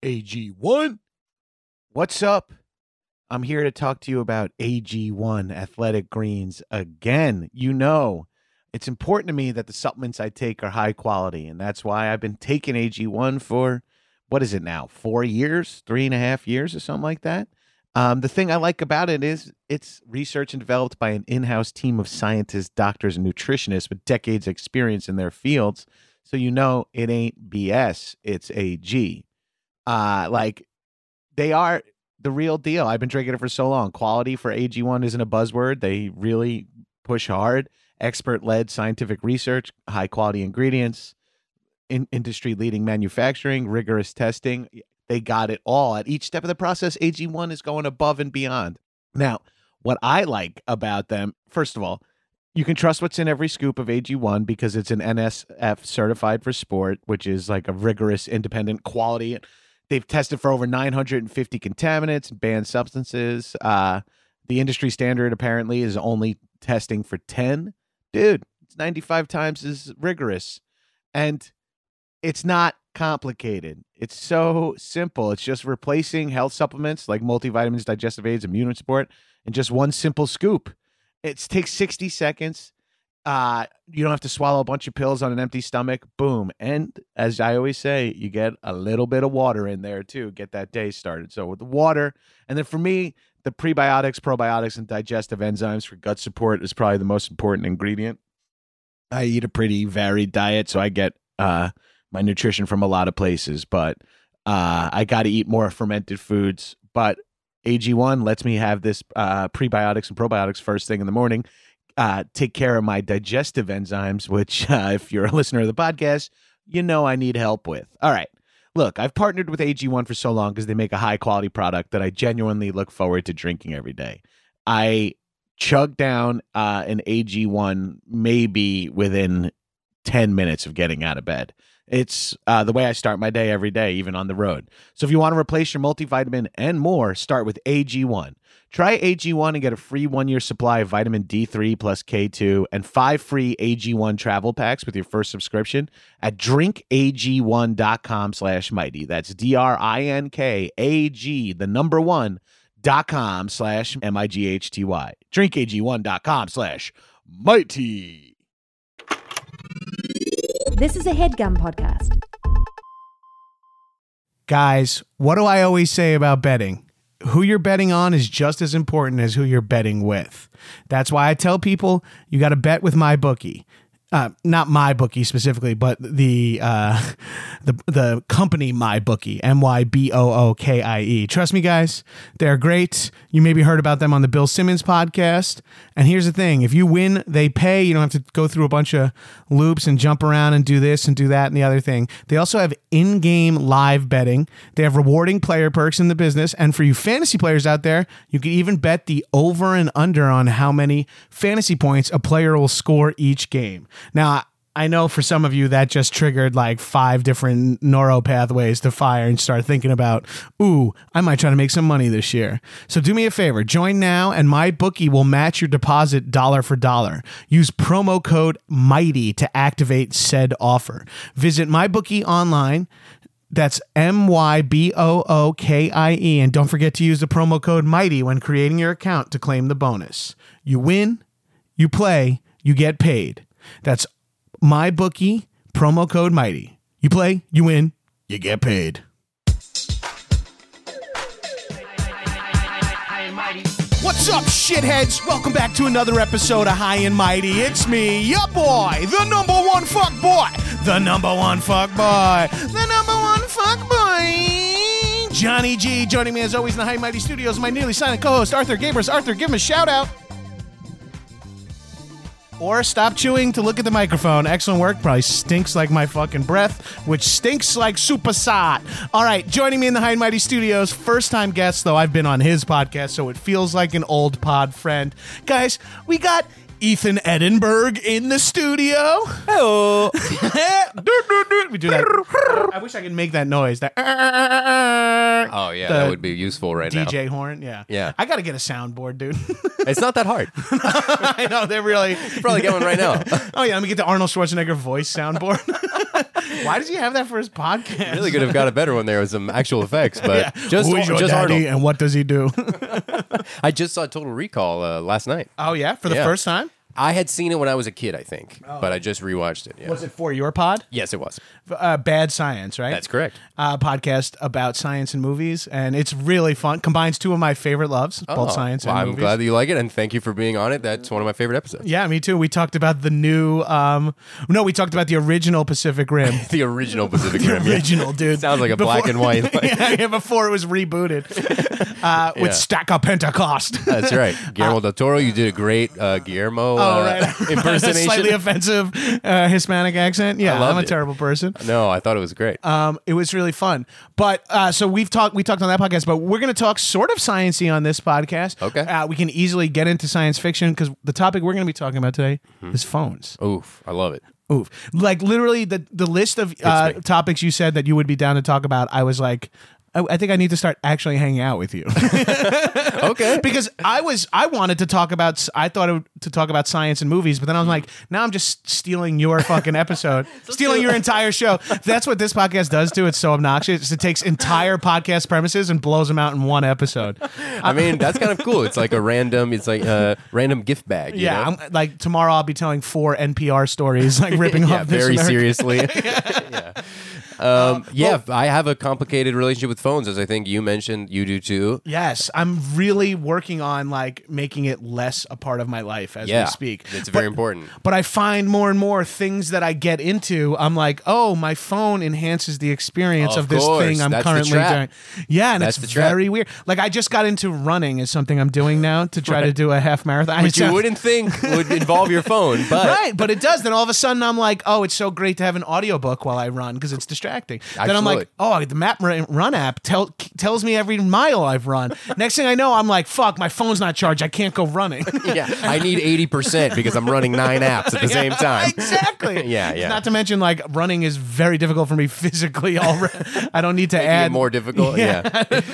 AG1. What's up? I'm here to talk to you about AG1 Athletic Greens again. You know, it's important to me that the supplements I take are high quality, and that's why I've been taking AG1 for, what is it now, 4 years, 3.5 years or something like that. The thing I like about it is it's research and developed by an in-house team of scientists, doctors, and nutritionists with decades of experience in their fields. So you know it ain't BS, it's AG. They are the real deal. I've been drinking it for so long. Quality for AG1 isn't a buzzword. They really push hard. Expert-led scientific research, high-quality ingredients, industry-leading manufacturing, rigorous testing. They got it all. At each step of the process, AG1 is going above and beyond. Now, what I like about them, first of all, you can trust what's in every scoop of AG1 because it's an NSF certified for sport, which is like a rigorous, independent quality. They've tested for over 950 contaminants and banned substances. The industry standard apparently is only testing for 10. Dude, it's 95 times as rigorous. And it's not complicated. It's so simple. It's just replacing health supplements like multivitamins, digestive aids, immune support, in just one simple scoop. It takes 60 seconds. You don't have to swallow a bunch of pills on an empty stomach. Boom. And as I always say, you get a little bit of water in there too. Get that day started. So with the water, and then for me, the prebiotics, probiotics, and digestive enzymes for gut support is probably the most important ingredient. I eat a pretty varied diet, so I get my nutrition from a lot of places, but I got to eat more fermented foods. But AG1 lets me have this prebiotics and probiotics first thing in the morning. Take care of my digestive enzymes, which if you're a listener of the podcast, you know I need help with. All right. Look, I've partnered with AG1 for so long because they make a high-quality product that I genuinely look forward to drinking every day. I chug down an AG1 maybe within 10 minutes of getting out of bed. It's the way I start my day every day, even on the road. So if you want to replace your multivitamin and more, start with AG1. Try AG1 and get a free 1-year supply of vitamin D3 plus K2 and 5 free AG1 travel packs with your first subscription at drinkag1.com/mighty. That's DRINKAG, the number 1.com/MIGHTY. drinkag1.com/mighty. This is a HeadGum podcast. Guys, what do I always say about betting? Who you're betting on is just as important as who you're betting with. That's why I tell people you got to bet with MyBookie. Not MyBookie specifically, but the company MyBookie, MyBookie. Trust me, guys, they're great. You maybe heard about them on the Bill Simmons podcast. And here's the thing. If you win, they pay. You don't have to go through a bunch of loops and jump around and do this and do that and the other thing. They also have in-game live betting. They have rewarding player perks in the business. And for you fantasy players out there, you can even bet the over and under on how many fantasy points a player will score each game. Now, I know for some of you that just triggered like 5 different neuro pathways to fire and start thinking about, ooh, I might try to make some money this year. So do me a favor, join now and MyBookie will match your deposit dollar for dollar. Use promo code MIGHTY to activate said offer. Visit MyBookie online. That's MyBookie. And don't forget to use the promo code MIGHTY when creating your account to claim the bonus. You win, you play, you get paid. That's MyBookie, promo code MIGHTY. You play, you win, you get paid. What's up, shitheads? Welcome back to another episode of High and Mighty. It's me, your boy, the number one fuck boy. The number one fuck boy. The number one fuck boy. Johnny G. Joining me as always in the High and Mighty Studios, my nearly silent co-host, Arthur Gabers. Arthur, give him a shout out. Or stop chewing to look at the microphone. Excellent work. Probably stinks like my fucking breath, which stinks like super sot. All right, joining me in the High and Mighty Studios, first-time guest, though I've been on his podcast, so it feels like an old pod friend. Guys, we got Ethan Edinburgh in the studio. Hello. We do that. I wish I could make that noise. That. Oh yeah, that would be useful right now. DJ horn. Yeah. Yeah. I got to get a soundboard, dude. It's not that hard. I know they're really. You probably get one right now. Oh yeah, let me get the Arnold Schwarzenegger voice soundboard. Why does he have that for his podcast? Really could have got a better one there with some actual effects, but just Who is your just daddy Arnold. and what does he do? I just saw Total Recall last night. Oh yeah, for the Yeah. first time. I had seen it when I was a kid, I think, but I just rewatched it. Yeah. Was it for your pod? Yes, it was. Bad Science, right? That's correct. Podcast about science and movies, and it's really fun. Combines two of my favorite loves, both science and I'm movies. glad that you like it, and thank you for being on it. That's one of my favorite episodes. Yeah, me too. We talked about the new. We talked about the original Pacific Rim. The original Pacific Rim. yeah. Original, dude. Sounds like a black and white. yeah, before it was rebooted Yeah. with Stack Up Pentecost. That's right. Guillermo del Toro, you did a great Guillermo impersonation. Slightly offensive Hispanic accent. Yeah, loved I'm a it. terrible person. No, I thought it was great. It was really fun. But so we talked on that podcast, but we're going to talk sort of sciencey on this podcast. Okay. We can easily get into science fiction because the topic we're going to be talking about today is phones. Oof, I love it. Oof. Like literally the list of me. topics you said that you would be down to talk about, I was like, I think I need to start actually hanging out with you. Okay. Because I wanted to talk about, to talk about science and movies, but then I was like, now I'm just stealing your fucking episode, stealing your entire show. That's what this podcast does too. It's so obnoxious. It takes entire podcast premises and blows them out in one episode. I mean, that's kind of cool. It's like a random gift bag. You know? I'm, like tomorrow I'll be telling 4 NPR stories, like ripping yeah, off this very American- seriously. yeah. I have a complicated relationship with phones, as I think you mentioned. You do too. Yes, I'm really working on like making it less a part of my life as Yeah, we speak. it's very important. But I find more and more things that I get into, I'm like, oh, my phone enhances the experience Of of this course, thing I'm that's the currently trap. doing. Yeah, and That's it's the trap. very weird. Like I just got into running is something I'm doing now to try to do a half marathon. Which you wouldn't think would involve your phone, but Right, but it does. Then all of a sudden I'm like, oh, it's so great to have an audiobook while I run because it's distracting. Then I'm like, oh, the Map Run app tells me every mile I've run. Next thing I know, I'm like, fuck, my phone's not charged. I can't go running. yeah, I need 80% because I'm running 9 apps at the same time. Exactly. Yeah. Not to mention, like, running is very difficult for me physically already. I don't need to Making add it more difficult. Yeah.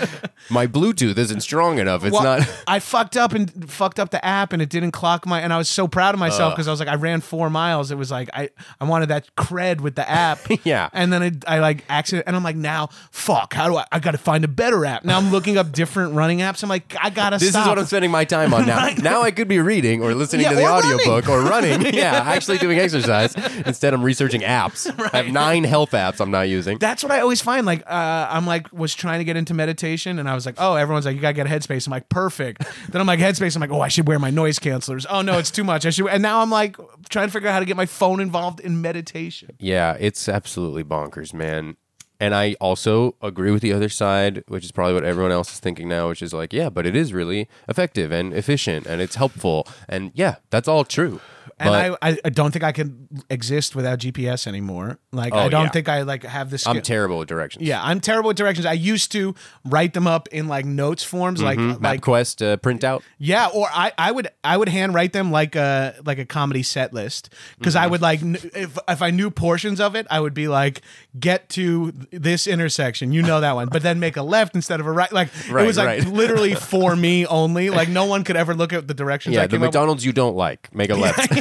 My Bluetooth isn't strong enough. It's Well, not. I fucked up the app and it didn't clock my. And I was so proud of myself because I was like, I ran 4 miles. It was like I wanted that cred with the app. Yeah. And then I like accident, and I'm like, now fuck, how do I got to find a better app. Now I'm looking up different running apps. I'm like, I gotta This stop. is what I'm spending my time on now. Now I could be reading or listening Yeah, to the or running. audiobook or running. Yeah, actually doing exercise. Instead, I'm researching apps. I have 9 health apps I'm not using. That's what I always find. Like, I'm like, was trying to get into meditation, and I was like, oh, everyone's like, you gotta get a Headspace. I'm like, perfect. Then I'm like, Headspace. I'm like, oh, I should wear my noise cancelers. Oh no, it's too much. I should. And now I'm like, trying to figure out how to get my phone involved in meditation. Yeah, it's absolutely bonkers, man. And I also agree with the other side, which is probably what everyone else is thinking now, which is like, yeah, but it is really effective and efficient and it's helpful. And yeah, that's all true. And But I don't think I can exist without GPS anymore. Like, Oh, I don't yeah. think I like have this. I'm terrible with directions. Yeah, I'm terrible with directions. I used to write them up in like notes forms, like MapQuest printout. yeah, or I would hand write them like a comedy set list because I would like if I knew portions of it, I would be like, get to this intersection, you know that one, but then make a left instead of a right. Like it Right, was like right. literally for me only. Like no one could ever look at the directions. Yeah, I the came up with. McDonald's you don't like. Make a left.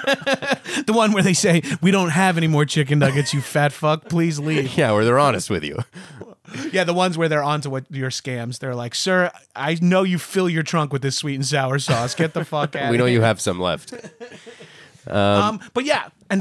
The one where they say, we don't have any more chicken nuggets, you fat fuck, please leave. Yeah, where they're honest with you. Yeah, the ones where they're onto what your scams. They're like, sir, I know you fill your trunk with this sweet and sour sauce. Get the fuck out. We know you have some left. But yeah, and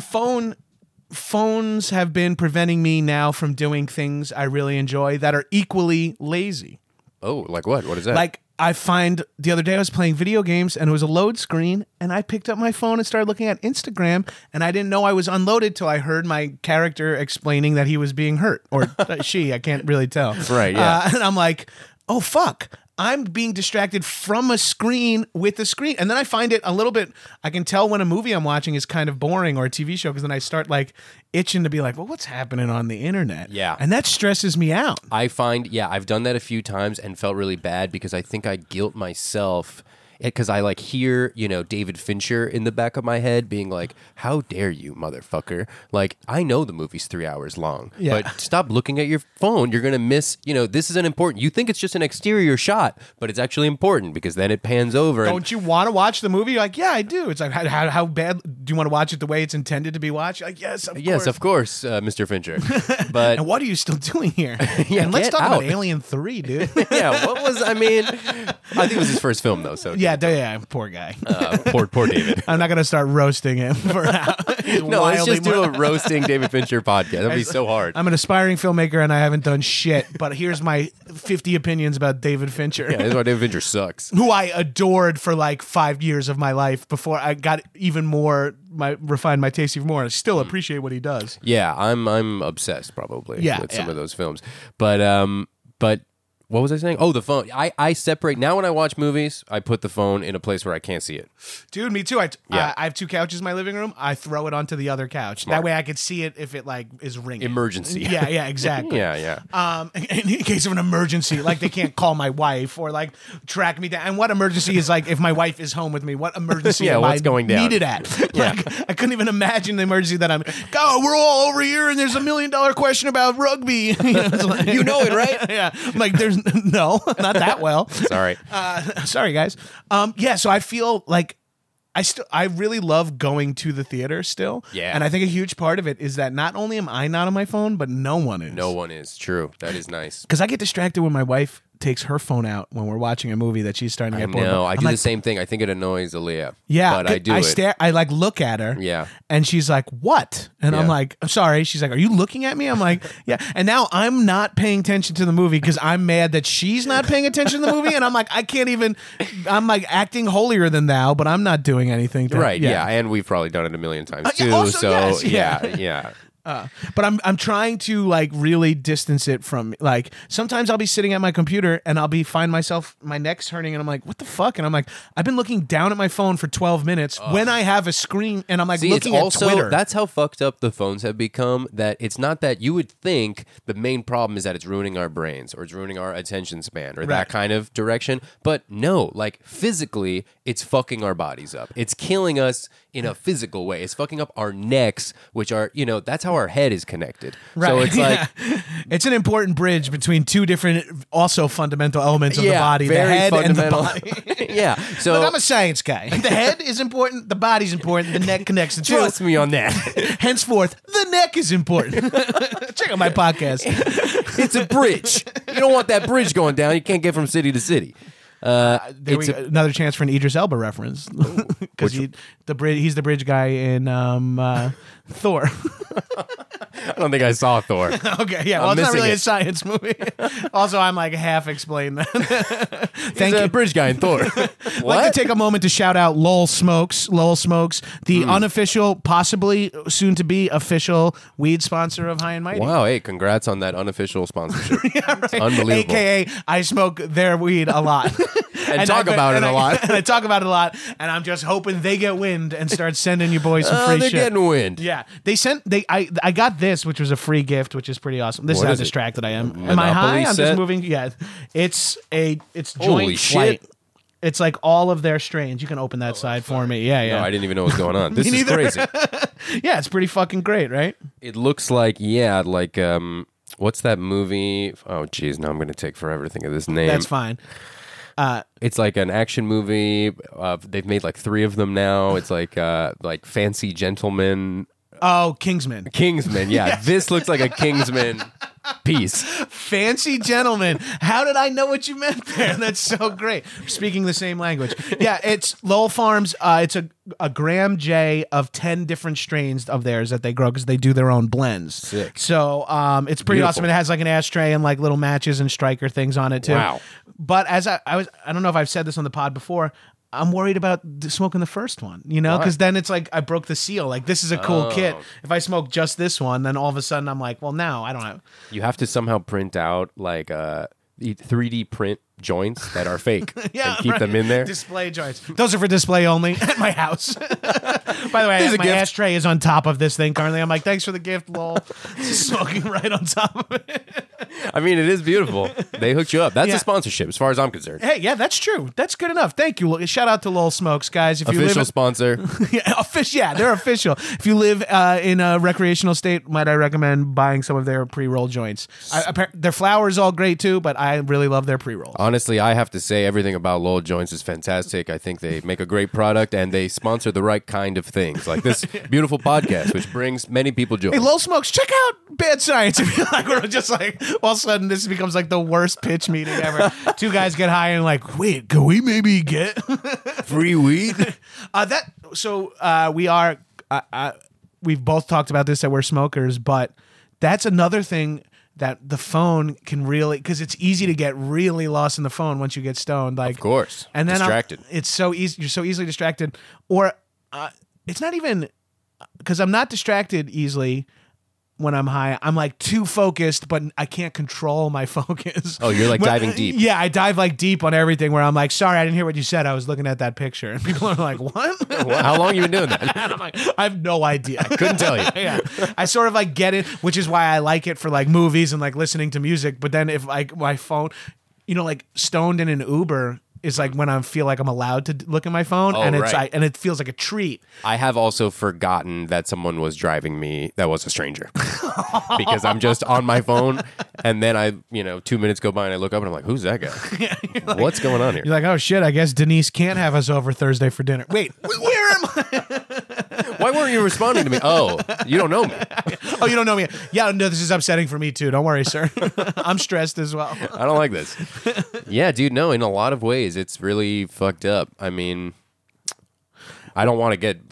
phones have been preventing me now from doing things I really enjoy that are equally lazy. Oh, like what? What is that? Like I find the other day I was playing video games and it was a load screen and I picked up my phone and started looking at Instagram and I didn't know I was unloaded till I heard my character explaining that he was being hurt or she, I can't really tell. Right, yeah. And I'm like, oh fuck. I'm being distracted from a screen with a screen. And then I find it a little bit, I can tell when a movie I'm watching is kind of boring or a TV show because then I start like itching to be like, well, what's happening on the internet? Yeah. And that stresses me out. I find, I've done that a few times and felt really bad because I think I guilt myself because I like hear, David Fincher in the back of my head being like, how dare you, motherfucker? Like, I know the movie's 3 hours long, but stop looking at your phone. You're going to miss, this is an important, you think it's just an exterior shot, but it's actually important because then it pans over. Don't you want to watch the movie? You're like, yeah, I do. It's like, how bad do you want to watch it the way it's intended to be watched? You're like, yes, of course, Mr. Fincher. But and what are you still doing here? Yeah, and let's get talk out. about Alien 3, dude. Yeah, I think it was his first film though. So yeah, poor guy. Poor David. I'm not gonna start roasting him for No, let's just do a roasting David Fincher podcast. That'd be so hard. I'm an aspiring filmmaker and I haven't done shit, but here's my 50 opinions about David Fincher. Yeah, that's why David Fincher sucks. Who I adored for like 5 years of my life before I got even more refined my taste even more. I still appreciate what he does. Yeah, I'm obsessed probably with some of those films. But what was I saying? Oh, the phone. I separate now when I watch movies. I put the phone in a place where I can't see it. Dude, me too. I have 2 couches in my living room. I throw it onto the other couch. Smart. That way I could see it if it like is ringing. Emergency. Yeah, exactly. yeah. In case of an emergency, like they can't call my wife or like track me down. And what emergency is like if my wife is home with me? What emergency am what's I going down? needed at? Like I couldn't even imagine the emergency that I'm. Go, we're all over here, and there's $1 million question about rugby. You know it, right? Yeah. I'm like, there's no. Not that well. Sorry. Sorry, guys. So I feel like I really love going to the theater still. Yeah. And I think a huge part of it is that not only am I not on my phone, but no one is. No one is. True. That is nice. Because I get distracted when my wife takes her phone out when we're watching a movie that she's starting to get bored. No, I do like, the same thing. I think it annoys Aaliyah. Yeah, but I do it. I like look at her. Yeah. And she's like, "What?" And I'm like, "I'm sorry." She's like, "Are you looking at me?" I'm like, "Yeah." And now I'm not paying attention to the movie because I'm mad that she's not paying attention to the movie, and I'm like, I can't even. I'm like acting holier than thou, but I'm not doing anything. Right. Yeah. And we've probably done it a million times too. Also, so yes, yeah. But I'm trying to like really distance it from like sometimes I'll be sitting at my computer and I'll find myself my neck's hurting and I'm like, what the fuck? And I'm like, I've been looking down at my phone for 12 minutes when I have a screen and I'm like looking at Twitter. That's how fucked up the phones have become, that it's not that you would think the main problem is that it's ruining our brains or it's ruining our attention span or that kind of direction. But no, like physically it's fucking our bodies up. It's killing us in a physical way. It's fucking up our necks, which are, that's how our head is connected. Right. So it's like it's an important bridge between two different also fundamental elements of the body, the head and the body. Yeah. So look, I'm a science guy. The head is important, the body's important, the neck connects the two. Trust me on that. Henceforth, the neck is important. Check out my podcast. It's a bridge. You don't want that bridge going down. You can't get from city to city. Another chance for an Idris Elba reference because he's the bridge guy in Thor. I don't think I saw Thor. Okay, yeah, well, it's not really a science movie. Also, I'm like half explained that. Thank you, bridge guy in Thor. I'd like to take a moment to shout out Lowell Smokes. Lowell Smokes, the unofficial, possibly soon to be official weed sponsor of High and Mighty. Wow, hey, congrats on that unofficial sponsorship. Yeah, right. It's unbelievable. AKA, I smoke their weed a lot. and talk about it a lot. And I talk about it a lot, and I'm just hoping they get wind and start sending you boys some free they're shit. Getting wind. Yeah, I got this, which was a free gift, which is pretty awesome. This What is how is it? distracted I am. Monopoly Am I high? I'm set? just moving. Yeah, it's joint Holy flight. shit. It's like all of their strains. You can open that side for me. Yeah, yeah. No, I didn't even know what was going on. This is neither. crazy. Yeah, it's pretty fucking great, right? It looks like, what's that movie? Oh, geez, now I'm going to take forever to think of this name. That's fine. It's like an action movie. They've made like 3 of them now. It's like Fancy Gentleman. Oh, Kingsman. Kingsman, yeah. Yes. This looks like a Kingsman piece. Fancy Gentleman. How did I know what you meant there? That's so great. We're speaking the same language. Yeah, it's Lowell Farms. It's a Graham J of 10 different strains of theirs that they grow because they do their own blends. Sick. So it's pretty Beautiful. awesome. It has like an ashtray and like little matches and striker things on it too. Wow. But as I don't know if I've said this on the pod before, I'm worried about smoking the first one, because then it's like I broke the seal. Like, this is a cool kit. If I smoke just this one, then all of a sudden I'm like, well, now I don't have. You have to somehow print out like 3D print joints that are fake and keep them in there. Display joints. Those are for display only at my house. By the way, Here's a my gift. ashtray is on top of this thing currently. I'm like, thanks for the gift, lol. Just smoking right on top of it. I mean, it is beautiful. They hooked you up. That's Yeah. a sponsorship, as far as I'm concerned. Hey, yeah, that's true. That's good enough. Thank you. Shout out to Lowell Smokes, guys. If you Official live sponsor. yeah, they're official. If you live in a recreational state, might I recommend buying some of their pre-roll joints? Their flour is all great too, but I really love their pre-rolls. Honestly, I have to say everything about Lowell Joints is fantastic. I think they make a great product and they sponsor the right kind of things, like this beautiful podcast, which brings many people joy. Hey, Lowell Smokes, check out Bad Science. Like, we're just like, all of a sudden, this becomes like the worst pitch meeting ever. Two guys get high and like, wait, can we maybe get Free weed? we are. We've both talked about this that we're smokers, but that's another thing that the phone can really, because it's easy to get really lost in the phone once you get stoned. Like, Of course. and then Distracted. it's so easy. You're so easily distracted, or it's not even because I'm not distracted easily when I'm high. I'm like too focused, but I can't control my focus. Oh, you're like But, diving deep. Yeah, I dive like deep on everything. Where I'm like, sorry, I didn't hear what you said. I was looking at that picture, and people are like, what? How long you been doing that? And I'm like, I have no idea. Couldn't tell you. Yeah, I sort of like get it, which is why I like it for like movies and like listening to music. But then if like my phone, like stoned in an Uber is like when I feel like I'm allowed to look at my phone, Oh, and it's right. and it feels like a treat. I have also forgotten that someone was driving me that was a stranger because I'm just on my phone. And then 2 minutes go by and I look up and I'm like, who's that guy? What's going on here? You're like, oh shit, I guess Denise can't have us over Thursday for dinner. Wait, where am I? Why weren't you responding to me? Oh, you don't know me. Oh, you don't know me. Yeah, no, this is upsetting for me too. Don't worry, sir. I'm stressed as well. I don't like this. Yeah, dude, no, in a lot of ways, it's really fucked up. I mean, I don't want to get,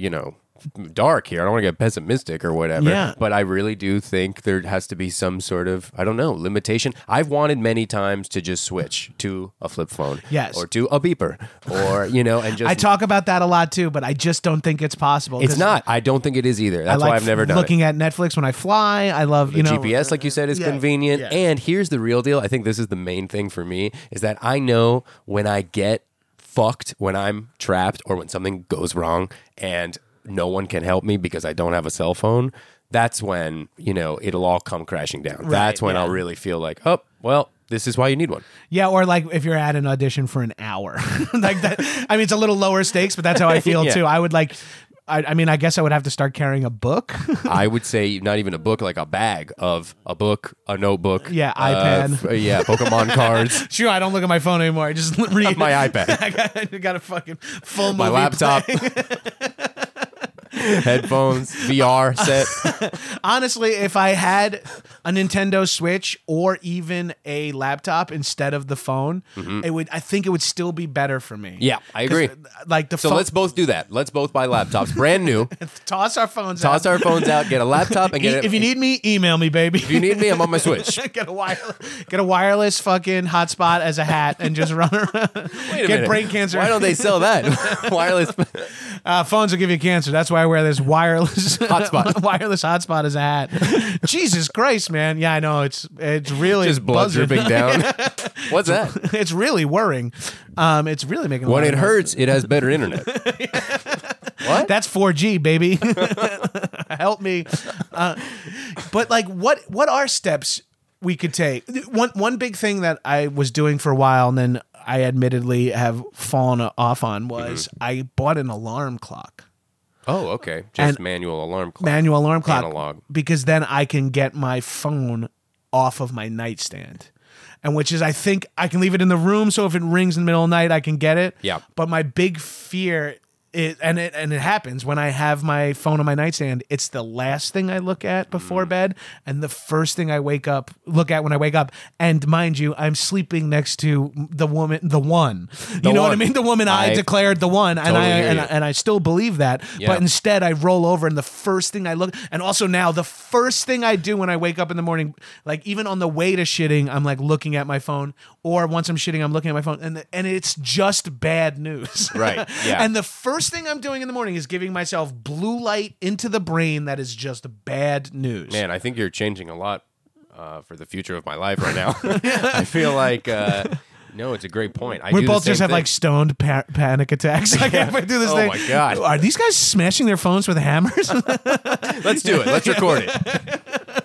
dark here. I don't want to get pessimistic or whatever. Yeah. But I really do think there has to be some sort of, limitation. I've wanted many times to just switch to a flip phone. Yes. Or to a beeper. Or, and just. I talk about that a lot too, but I just don't think it's possible. It's 'cause not. I don't think it is either. I That's like why I've never done it. looking at Netflix when I fly. I love, The GPS, like you said, is yeah, convenient. yeah. And here's the real deal. I think this is the main thing for me, is that I know when I get fucked, when I'm trapped, or when something goes wrong and no one can help me because I don't have a cell phone, that's when, it'll all come crashing down. That's when I'll really feel like, oh, well, this is why you need one. Yeah, or like if you're at an audition for an hour. Like that. I mean, it's a little lower stakes, but that's how I feel Yeah. too. I would like, I guess I would have to start carrying a book. I would say not even a book, like a bag of a book, a notebook. Yeah, iPad. Pokemon cards. Sure, I don't look at my phone anymore. I just read My iPad. I got a fucking full movie My laptop. playing. Headphones, VR set. Honestly, if I had a Nintendo Switch or even a laptop instead of the phone, I think it would still be better for me. Yeah, I agree. Like the So phone, let's both do that. Let's both buy laptops, brand new. toss our phones Toss out. our phones out, get a laptop, and get If you need me, email me, baby. If you need me, I'm on my Switch. Get a wireless fucking hotspot as a hat and just run around. Wait a Get minute. brain cancer. Why don't they sell that? Wireless. Phones will give you cancer. That's why I wear this wireless Hotspot. wireless hotspot as a hat. Jesus Christ, man. Yeah, I know. It's really Just blood buzzing. dripping down. What's that? It's really worrying. It's really making a When lot it of hurts, it has better internet. What? That's 4G, baby. Help me. But like, what are steps we could take? One big thing that I was doing for a while, and then I admittedly have fallen off on, was I bought an alarm clock. Oh, okay. Just And- manual alarm clock. Manual alarm clock. Analog. Because then I can get my phone off of my nightstand. And which is, I think I can leave it in the room, so if it rings in the middle of the night, I can get it. Yeah. But my big fear is, and it happens when I have my phone on my nightstand, it's the last thing I look at before bed, and the first thing I look at when I wake up. And mind you, I'm sleeping next to the woman, the one. You know what I one. mean? The woman I declared the one, and Totally hear you. and I still believe that. Yeah. But instead, I roll over, and the first thing I look, and also now the first thing I do when I wake up in the morning, like even on the way to shitting, I'm like looking at my phone, or once I'm shitting, I'm looking at my phone, and it's just bad news. Right, yeah. And the first thing I'm doing in the morning is giving myself blue light into the brain that is just bad news. Man, I think you're changing a lot for the future of my life right now. I feel like, no, it's a great point. We do the both same just have thing. like stoned panic attacks. Like if I do this Oh thing. my God. Are these guys smashing their phones with hammers? Let's do it. Let's record it.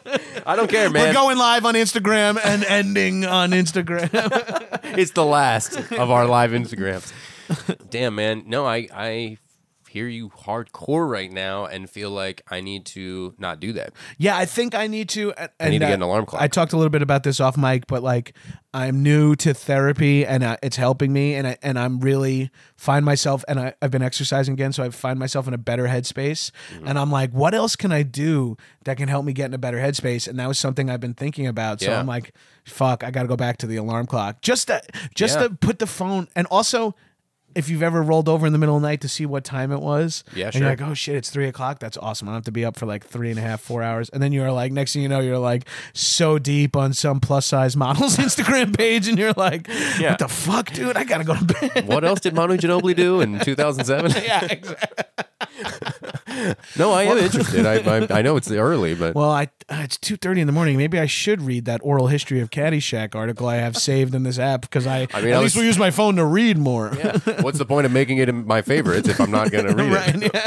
I don't care, man. We're going live on Instagram and ending on Instagram. It's the last of our live Instagrams. Damn, man. No, I hear you hardcore right now and feel like I need to not do that. Yeah, I think I need to. And, I need to get an alarm clock. I talked a little bit about this off mic, but like I'm new to therapy and it's helping me, and I'm really find myself, and I've been exercising again, so I find myself in a better headspace. And I'm like, what else can I do that can help me get in a better headspace? And that was something I've been thinking about. So I'm like, fuck, I got to go back to the alarm clock just to put the phone, and also. If you've ever rolled over in the middle of the night to see what time it was, and you're like, oh shit, it's 3:00. That's awesome. I don't have to be up for like 3.5, 4 hours. And then you're like, next thing you know, you're like so deep on some plus size model's Instagram page, and you're like, what the fuck, dude? I gotta go to bed. What else did Manu Ginobili do in 2007? Yeah, exactly. No, I am interested. I know it's early, but it's 2:30 in the morning. Maybe I should read that oral history of Caddyshack article I have saved in this app because at least will use my phone to read more. Yeah. What's the point of making it in my favorites if I'm not going to read it?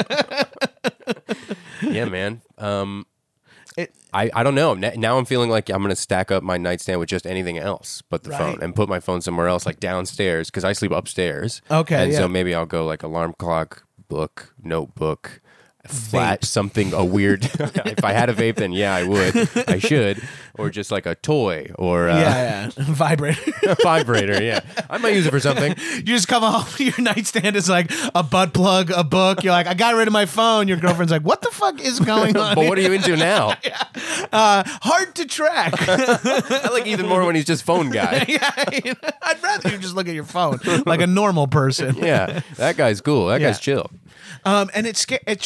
Yeah, man. I don't know. Now I'm feeling like I'm going to stack up my nightstand with just anything else but the phone and put my phone somewhere else, like downstairs, because I sleep upstairs. Okay, and so maybe I'll go like alarm clock, book, notebook, flat, something a weird. If I had a vape, then I would. I should. Or just like a toy or vibrator. A vibrator. Yeah, I might use it for something. You just come home, your nightstand is like a butt plug, a book. You're like, I got rid of my phone. Your girlfriend's like, what the fuck is going on? But what are you into now? Hard to track. I like Ethan more when he's just phone guy. I'd rather you just look at your phone like a normal person. Yeah, that guy's cool. That guy's chill. And it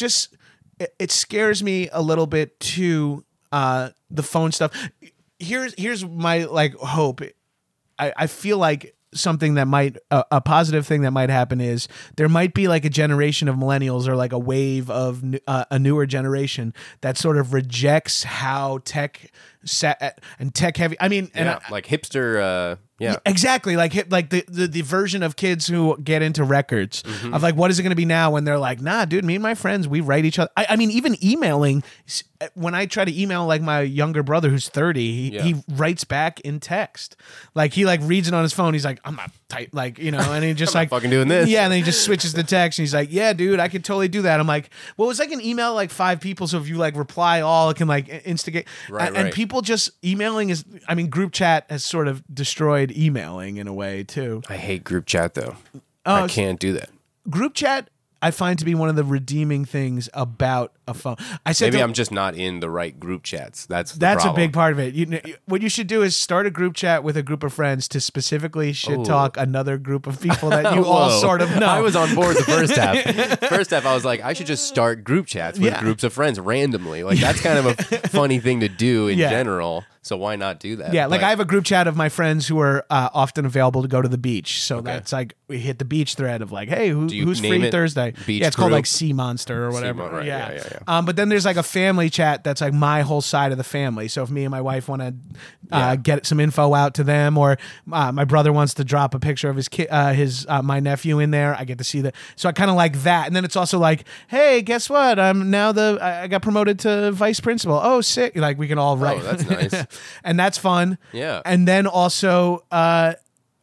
scares me a little bit too. The phone stuff. Here's my like hope. I feel like something that might a positive thing that might happen is there might be like a generation of millennials or like a wave of a newer generation that sort of rejects how tech and tech heavy. I mean, like hipster. Yeah, exactly. Like the version of kids who get into records of like, what is it going to be now when they're like, nah, dude, me and my friends, we write each other. I mean, even emailing, when I try to email like my younger brother who's 30, he writes back in text. Like he like reads it on his phone. He's like, I'm not type, like, you know, and he just like fucking doing this. Yeah. And then he just switches the text and he's like, yeah, dude, I could totally do that. I'm like, well, it's like an email, like 5 people. So if you like reply all, it can like instigate. And people just emailing group chat has sort of destroyed emailing in a way too. I hate group chat though. I can't do that. Group chat I find to be one of the redeeming things about a phone. Maybe I'm just not in the right group chats. That's a big part of it. What you should do is start a group chat with a group of friends to specifically shit talk another group of people that you all sort of know. I was on board the first half. First half, I was like, I should just start group chats with groups of friends randomly. Like that's kind of a funny thing to do in general. So why not do that? Yeah, like I have a group chat of my friends who are often available to go to the beach. So that's like we hit the beach thread of like, hey, who's free Thursday? Beach it's called like Sea Monster or whatever. Right, yeah. But then there's like a family chat that's like my whole side of the family. So if me and my wife want to get some info out to them, or my brother wants to drop a picture of his kid, my nephew in there, I get to see that. So I kind of like that. And then it's also like, hey, guess what? I'm now I got promoted to vice principal. Oh, sick! Like we can all write. Oh, that's nice. And that's fun. Yeah. And then also, I'm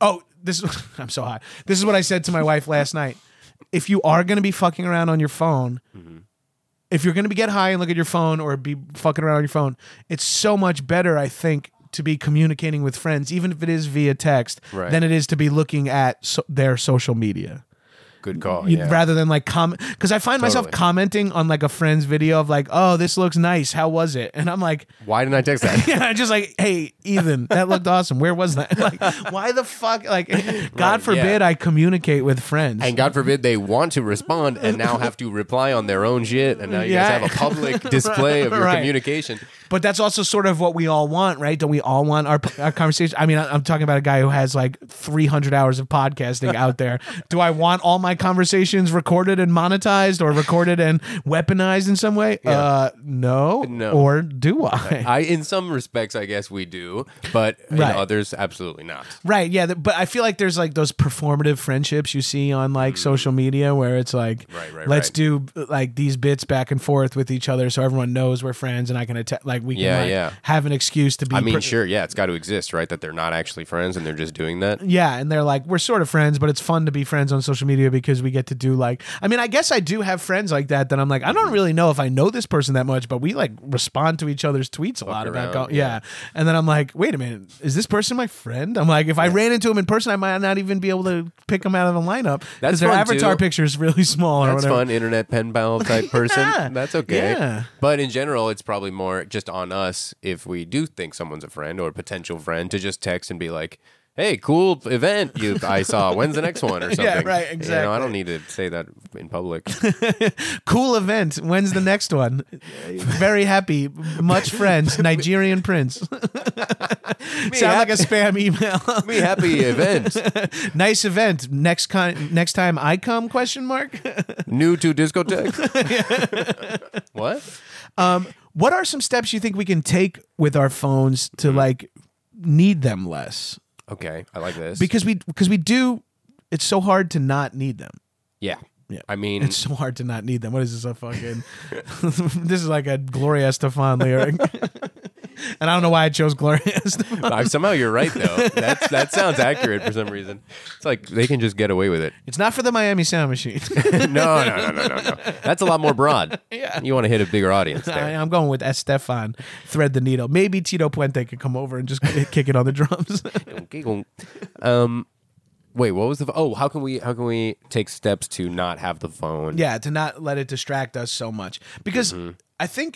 so hot. This is what I said to my wife last night. If you are going to be fucking around on your phone, if you're going to get high and look at your phone or be fucking around on your phone, it's so much better, I think, to be communicating with friends, even if it is via text, than it is to be looking at their social media. Good call. Rather than like comment, because I find myself commenting on like a friend's video of like, oh, this looks nice. How was it? And I'm like, why didn't I text that? Yeah, just like, hey, Ethan, that looked awesome. Where was that? Like, why the fuck? Like, God forbid I communicate with friends, and God forbid they want to respond and now have to reply on their own shit, and now you guys have a public display of your communication. But that's also sort of what we all want, right? Don't we all want our conversation? I mean, I'm talking about a guy who has like 300 hours of podcasting out there. Do I want all my my conversations recorded and monetized or recorded and weaponized in some way? No. Or do I? In some respects, I guess we do, but in Right. others, absolutely not. Right, yeah, but I feel like there's like those performative friendships you see on like social media where it's like, Right, let's right. do like these bits back and forth with each other so everyone knows we're friends and I can we can Yeah, like, yeah. have an excuse to be. I mean, sure, yeah, it's got to exist, right? That they're not actually friends and they're just doing that. Yeah, and they're like, we're sort of friends, but it's fun to be friends on social media because we get to do like, I mean, I guess I do have friends like that I'm like, I don't really know if I know this person that much, but we like respond to each other's tweets a lot about around, yeah. And then I'm like, wait a minute, is this person my friend? I'm like, if I ran into him in person, I might not even be able to pick them out of the lineup That's because their fun, avatar too. picture is really small. or That's whatever. fun, internet pen pal type person. Yeah. That's okay. Yeah. But in general, it's probably more just on us if we do think someone's a friend or a potential friend to just text and be like, hey, cool event I saw. When's the next one or something? Yeah, right, I exactly. don't need to say that in public. Cool event. When's the next one? Very happy. Much friends. Nigerian prince. Sound like a spam email. Me happy event. Nice event. Next time I come? Question mark. New to discotheque. What? What are some steps you think we can take with our phones to like need them less? Okay, I like this. Because we do. It's so hard to not need them. Yeah. Yeah. I mean, It's so hard to not need them. What is this? A fucking. This is like a Gloria Estefan lyric. And I don't know why I chose Gloria Estefan. somehow you're right, though. That sounds accurate for some reason. It's like they can just get away with it. It's not for the Miami Sound Machine. No. That's a lot more broad. Yeah. You want to hit a bigger audience there. I'm going with Estefan. Thread the needle. Maybe Tito Puente could come over and just kick it on the drums. Wait, what was the? How can we take steps to not have the phone? Yeah, to not let it distract us so much. Because I think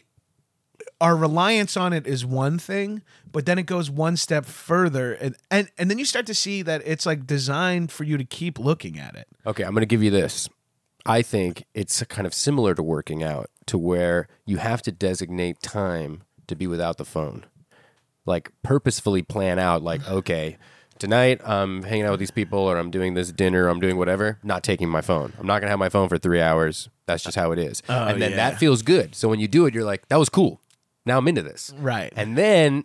our reliance on it is one thing, but then it goes one step further, and then you start to see that it's like designed for you to keep looking at it. Okay, I'm going to give you this. I think it's kind of similar to working out, to where you have to designate time to be without the phone. Like purposefully plan out, like, okay, tonight I'm hanging out with these people, or I'm doing this dinner, or I'm doing whatever, not taking my phone. I'm not going to have my phone for 3 hours. That's just how it is. And then that feels good. So when you do it, you're like, that was cool. Now I'm into this. Right. And then,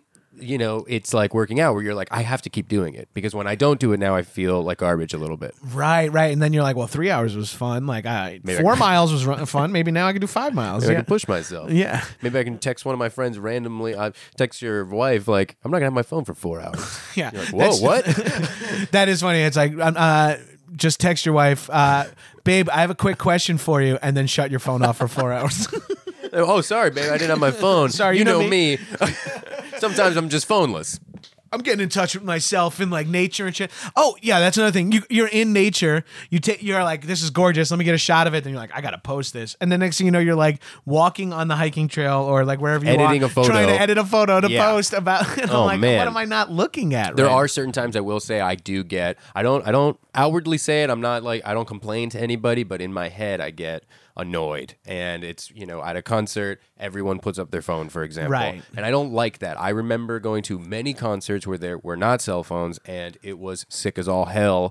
it's like working out where you're like, I have to keep doing it, because when I don't do it now, I feel like garbage a little bit. Right. And then you're like, well, 3 hours was fun. Like, 4 miles was fun. Maybe now I can do 5 miles. Maybe I Yeah. can push myself. Yeah. Maybe I can text one of my friends randomly. I text your wife, like, I'm not going to have my phone for 4 hours. Yeah. You're like, whoa, what? That is funny. It's like, just text your wife, babe, I have a quick question for you, and then shut your phone off for 4 hours. Oh, sorry, babe. I didn't have my phone. Sorry, you you know know me. Sometimes I'm just phoneless. I'm getting in touch with myself in like nature and shit. Oh yeah, that's another thing. You're in nature. You're like, this is gorgeous. Let me get a shot of it. Then you're like, I gotta post this. And the next thing you know, you're like walking on the hiking trail or like wherever you Editing are, a photo. trying to edit a photo to Yeah. post about. And I'm Oh, like, man. what am I not looking at? There right are certain times I will say I do get. I don't outwardly say it. I'm not like, I don't complain to anybody, but in my head I get annoyed. And it's, at a concert, everyone puts up their phone, for example. Right. And I don't like that. I remember going to many concerts where there were not cell phones, and it was sick as all hell.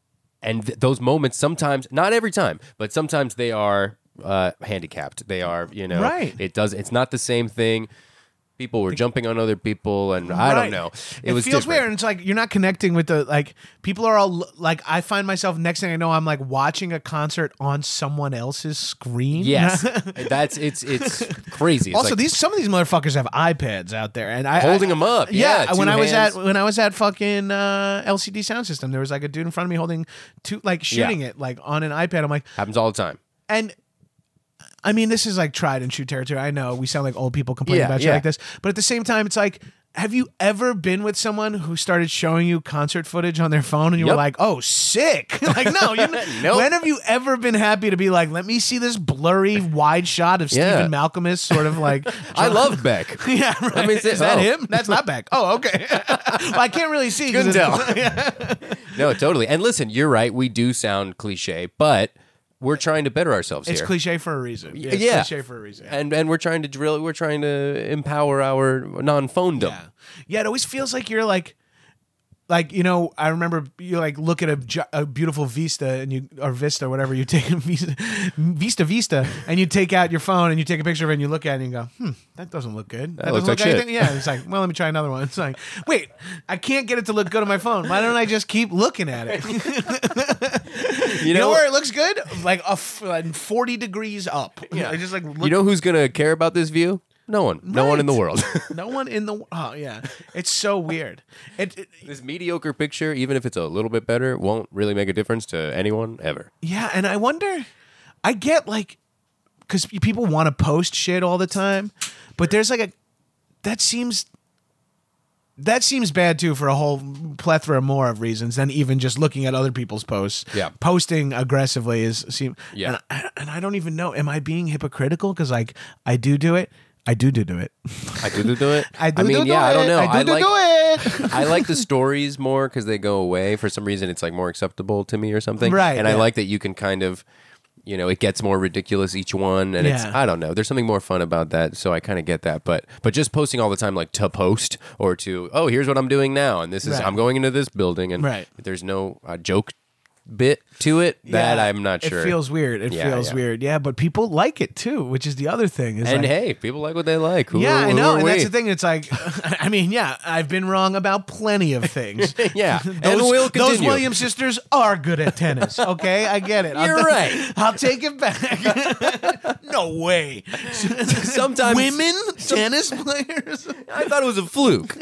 And those moments sometimes, not every time, but sometimes they are handicapped. They are, Right. It's not the same thing. People were jumping on other people, and I Right. don't know. It was feels different. weird, and it's like you're not connecting with the like people are all like. I find myself next thing I know, I'm like watching a concert on someone else's screen. Yes, it's crazy. It's Also, like some of these motherfuckers have iPads out there, and holding them up. Yeah, when two I was hands. when I was at fucking LCD Sound System, there was like a dude in front of me holding two, like shooting it like on an iPad. I'm like, happens all the time. and I mean, this is like tried and true territory. I know we sound like old people complaining Yeah, about shit yeah. like this, but at the same time, it's like, have you ever been with someone who started showing you concert footage on their phone and you were Yep. like, oh, sick? Like, no. Nope. When have you ever been happy to be like, let me see this blurry wide shot of Yeah. Stephen Malcolmus sort of like. I love Beck. Yeah, right. I mean, Is that oh. him? That's not Beck. Oh, okay. Well, I can't really see. 'cause Couldn't it's- tell. No, totally. And listen, you're right. We do sound cliche, but we're trying to better ourselves It's here. cliche for a reason. Yeah, it's Yeah. cliche for a reason. And we're trying to drill. We're trying to empower our non-phonedom. Yeah. Yeah, it always feels like you're like Like, you know, I remember you like look at a beautiful Vista or Vista, whatever, you take a Vista, and you take out your phone and you take a picture of it and you look at it and you go, that doesn't look good. That looks doesn't like shit. anything. Yeah, it's like, well, let me try another one. It's like, wait, I can't get it to look good on my phone. Why don't I just keep looking at it? You know where it looks good? Like 40 degrees up. Yeah, I just like look. You know who's gonna care about this view? No one. No one in the world. No one in the. Oh yeah, it's so weird. This mediocre picture, even if it's a little bit better, won't really make a difference to anyone ever. Yeah, and I wonder. I get like, because people want to post shit all the time, but there's like that seems bad too for a whole plethora more of reasons than even just looking at other people's posts. Yeah. Posting aggressively Yeah. And I don't even know. Am I being hypocritical? Because like I do it. I do it. I do it. I don't know. I do it. I like the stories more because they go away. For some reason, it's like more acceptable to me or something. Right. And I like that you can kind of, you know, it gets more ridiculous each one, and it's, I don't know. There's something more fun about that, so I kind of get that. But just posting all the time, like to post or to, oh, here's what I'm doing now, and this is I'm going into this building, and there's no joke bit to it that I'm not sure. It feels weird. It feels weird. Yeah, but people like it too, which is the other thing. And hey, people like what they like. Who I know, and we? that's the thing. It's like, I mean, I've been wrong about plenty of things. And we'll continue. Those Williams sisters are good at tennis. Okay, I get it. You're right. I'll take it back. No way. Sometimes women tennis players. I thought it was a fluke.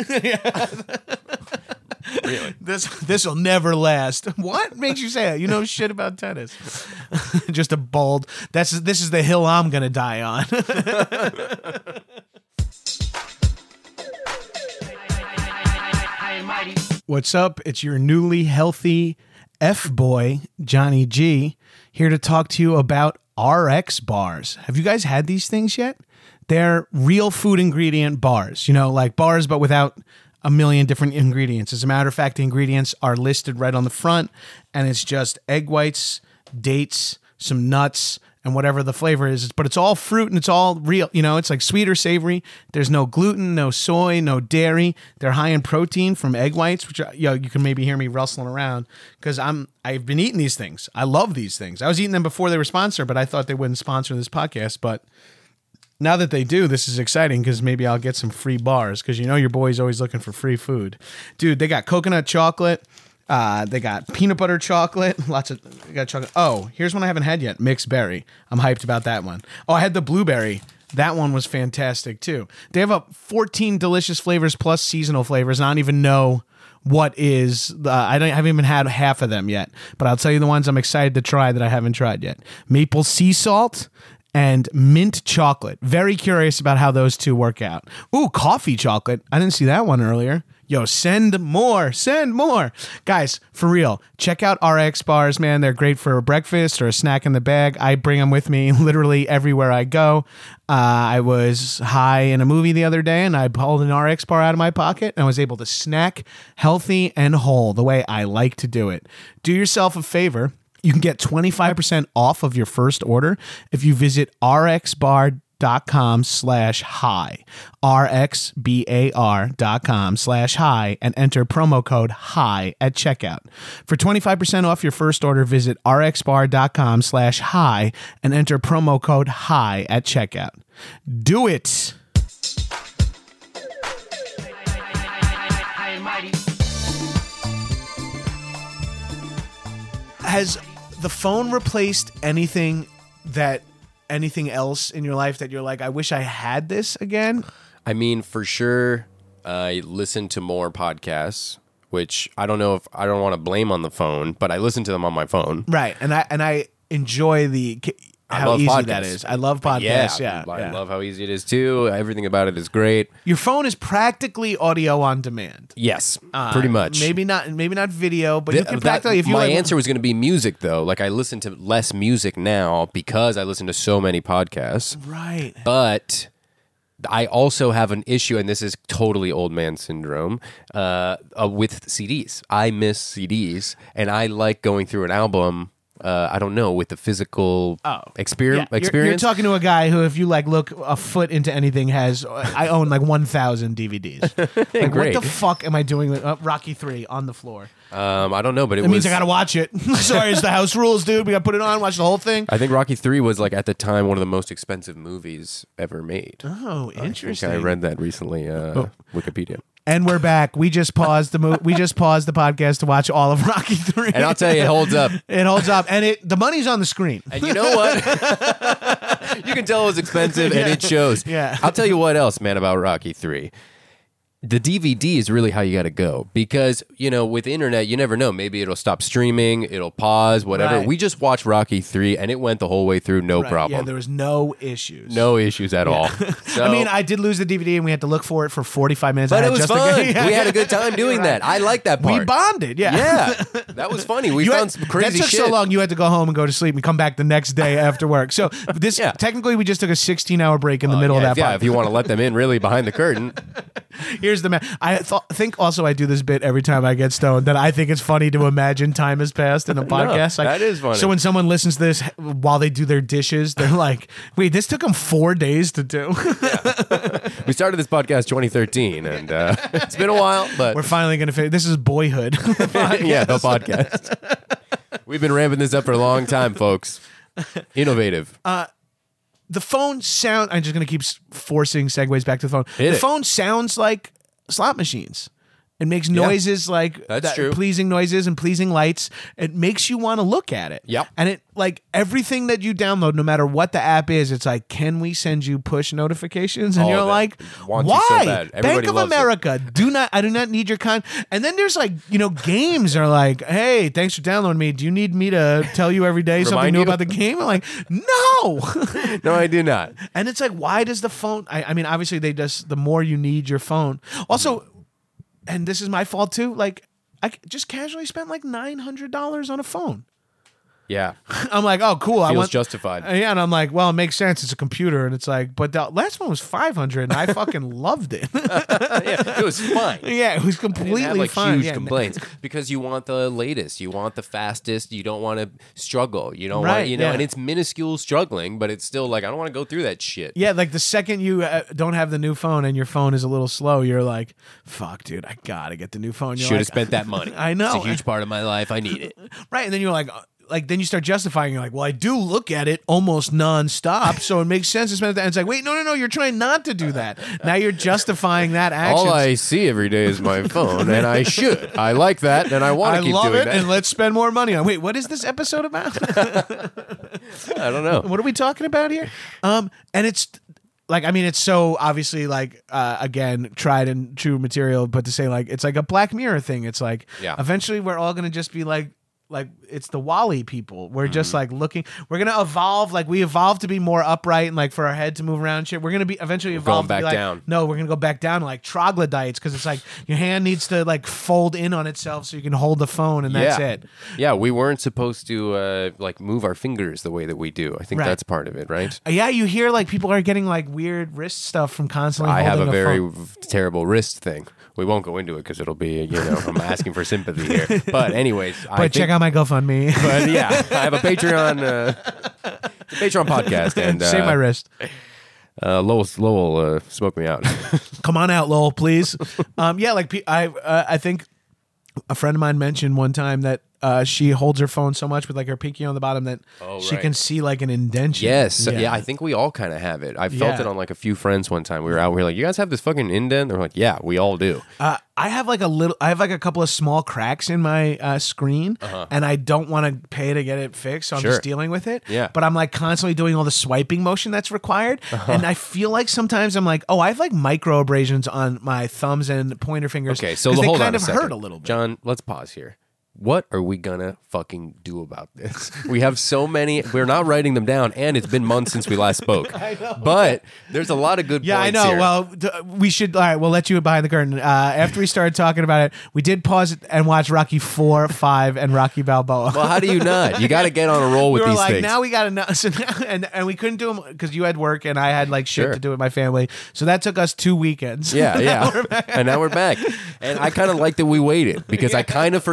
Really? This will never last. What makes you say that? You know shit about tennis. Just a bald. This is the hill I'm gonna die on. What's up? It's your newly healthy F-boy, Johnny G, here to talk to you about RX bars. Have you guys had these things yet? They're real food ingredient bars. You know, like bars, but without a million different ingredients. As a matter of fact, the ingredients are listed right on the front, and it's just egg whites, dates, some nuts, and whatever the flavor is. But it's all fruit and it's all real. You know, it's like sweet or savory. There's no gluten, no soy, no dairy. They're high in protein from egg whites, which you can maybe hear me rustling around because I've been eating these things. I love these things. I was eating them before they were sponsored, but I thought they wouldn't sponsor this podcast. But now that they do, this is exciting because maybe I'll get some free bars because you know your boy's always looking for free food. Dude, they got coconut chocolate. They got peanut butter chocolate. They got chocolate. Oh, here's one I haven't had yet. Mixed berry. I'm hyped about that one. Oh, I had the blueberry. That one was fantastic too. They have 14 delicious flavors plus seasonal flavors. And I don't even know what is. I haven't even had half of them yet. But I'll tell you the ones I'm excited to try that I haven't tried yet. Maple sea salt and mint chocolate. Very curious about how those two work out. Ooh, coffee chocolate. I didn't see that one earlier. Yo, send more. Guys, for real, check out RX bars, man. They're great for a breakfast or a snack in the bag. I bring them with me literally everywhere I go. I was high in a movie the other day, and I pulled an RX bar out of my pocket, and I was able to snack healthy and whole the way I like to do it. Do yourself a favor. You can get 25% off of your first order if you visit rxbar.com/high, rxbar.com/high, and enter promo code HIGH at checkout. For 25% off your first order, visit rxbar.com/high and enter promo code HIGH at checkout. Do it! Has the phone replaced anything else in your life that you're like, I wish I had this again? I mean, for sure, I listen to more podcasts, which I don't know if I don't want to blame on the phone, but I listen to them on my phone. Right, and I enjoy how easy podcasts. That is. I love podcasts. Yeah, I love how easy it is too. Everything about it is great. Your phone is practically audio on demand. Yes, pretty much. Maybe not video, but you can practically. If you my answer was going to be music, though. Like I listen to less music now because I listen to so many podcasts. Right, but I also have an issue, and this is totally old man syndrome, with CDs. I miss CDs, and I like going through an album I don't know, with the physical Yeah, experience. You're talking to a guy who, if you like look a foot into anything, has I own like 1,000 DVDs. Like, Great. what the fuck am I doing with Rocky 3 on the floor? I don't know, but It means I gotta watch it. Sorry, it's the house rules, dude. We gotta put it on, watch the whole thing. I think Rocky 3 was like at the time one of the most expensive movies ever made. Oh, interesting. I read that recently. Wikipedia. And we're back. We just paused we just paused the podcast to watch all of Rocky 3. And I'll tell you, it holds up. It holds up, and the money's on the screen. And you know what? You can tell it was expensive, and it shows. Yeah. I'll tell you what else, man, about Rocky 3. The DVD is really how you got to go because, with the internet, you never know. Maybe it'll stop streaming, it'll pause, whatever. Right. We just watched Rocky 3 and it went the whole way through, no Right, problem. Yeah, there was no issues. No issues at all. So, I mean, I did lose the DVD, and we had to look for it for 45 minutes. but I it had was just to fun. get- We had a good time doing that. I like that part. We bonded, yeah. Yeah, that was funny. We found some crazy that took shit. so long. You had to go home and go to sleep and come back the next day after work. So this Yeah. technically we just took a 16-hour break in the middle of that. if you want to let them in really behind the curtain. Here's the I think also I do this bit every time I get stoned that I think it's funny to imagine time has passed in a podcast. that is funny. So when someone listens to this while they do their dishes, they're like, "Wait, this took them 4 days to do." We started this podcast 2013, and it's been a while, but We're finally gonna finish. This is Boyhood. yeah, the podcast. We've been ramping this up for a long time, folks. Innovative. The phone sound. I'm just gonna keep forcing segues back to the phone. Hit the it. phone sounds like slot machines. It makes noises like That's true. pleasing noises and pleasing lights. It makes you want to look at it. Yep. And it like everything that you download, no matter what the app is, it's like, can we send you push notifications? And All you're of it. like, Want you why? so bad. Everybody Bank of loves it. America, I do not need your And then there's like, games are like, hey, thanks for downloading me. Do you need me to tell you every day something Remind new you? about the game? I'm like, no. No, I do not. And it's like, why does the phone? I mean, obviously, the more you need your phone. Also, and this is my fault too. Like, I just casually spent like $900 on a phone. Yeah. I'm like, oh, cool. I Feels want justified. Yeah, and I'm like, well, it makes sense. It's a computer, and it's like, but the last one was $500, and I fucking loved it. Yeah, it was fine. Yeah, it was I didn't completely have like fine. huge Yeah, complaints because you want the latest, you want the fastest, you don't want to struggle, you don't Right, want, yeah. and it's minuscule struggling, but it's still like I don't want to go through that shit. Yeah, like the second you don't have the new phone and your phone is a little slow, you're like, fuck, dude, I gotta get the new phone. You're Should have like, spent that money. I know. It's a huge part of my life. I need it. Right, and then you're like then you start justifying. You're like, well, I do look at it almost nonstop, so it makes sense to spend that. And it's like, wait, no, you're trying not to do that. Now you're justifying that action. All I see every day is my phone, and I should. I like that, and I want to keep love doing it, that. and let's spend more money on. Wait, what is this episode about? I don't know. What are we talking about here? And it's like, I mean, it's so obviously like again tried and true material, but to say like it's like a Black Mirror thing. It's like eventually we're all gonna just be like it's the Wall-E people. We're just like looking. We're gonna evolve. Like we evolved to be more upright and like for our head to move around and shit. We're gonna be eventually evolve going to be back like, down. no, we're gonna go back down to like troglodytes because it's like your hand needs to like fold in on itself so you can hold the phone and that's it. Yeah, we weren't supposed to like move our fingers the way that we do. I think Right. that's part of it, right? Yeah, you hear like people are getting like weird wrist stuff from constantly. I have holding a very phone. terrible wrist thing. We won't go into it because it'll be, I'm asking for sympathy here. But anyways, But check out my GoFundMe. But yeah, I have a Patreon, Patreon podcast, and Save my wrist. Lowell smoke me out. Come on out, Lowell, please. Yeah, like I think a friend of mine mentioned one time that she holds her phone so much with like her pinky on the bottom that she right. can see like an indentation. Yes, yeah, I think we all kind of have it. I felt Yeah. it on like a few friends one time. We were out, we were like, "You guys have this fucking indent?" They're like, "Yeah, we all do." I have like a couple of small cracks in my screen, and I don't want to pay to get it fixed, so I'm Sure. just dealing with it. Yeah. But I'm like constantly doing all the swiping motion that's required, and I feel like sometimes I'm like, oh, I have like micro abrasions on my thumbs and pointer fingers. Okay, so 'cause they hold kind on a of second. hurt a little bit. John, let's pause here. What are we gonna fucking do about this? We have so many. We're not writing them down, and it's been months since we last spoke. I know. But there's a lot of good Yeah, I points know. here. Well, we should. All right, we'll let you behind the curtain. After we started talking about it, we did pause it and watch Rocky 4, 5, and Rocky Balboa. Well, how do you not? You got to get on a roll with we were these like, things. now we got to know. So now, and we couldn't do them because you had work and I had like shit Sure. to do with my family. So that took us 2 weekends. Yeah. And now we're back. And I kind of like that we waited because I kind of forgot things.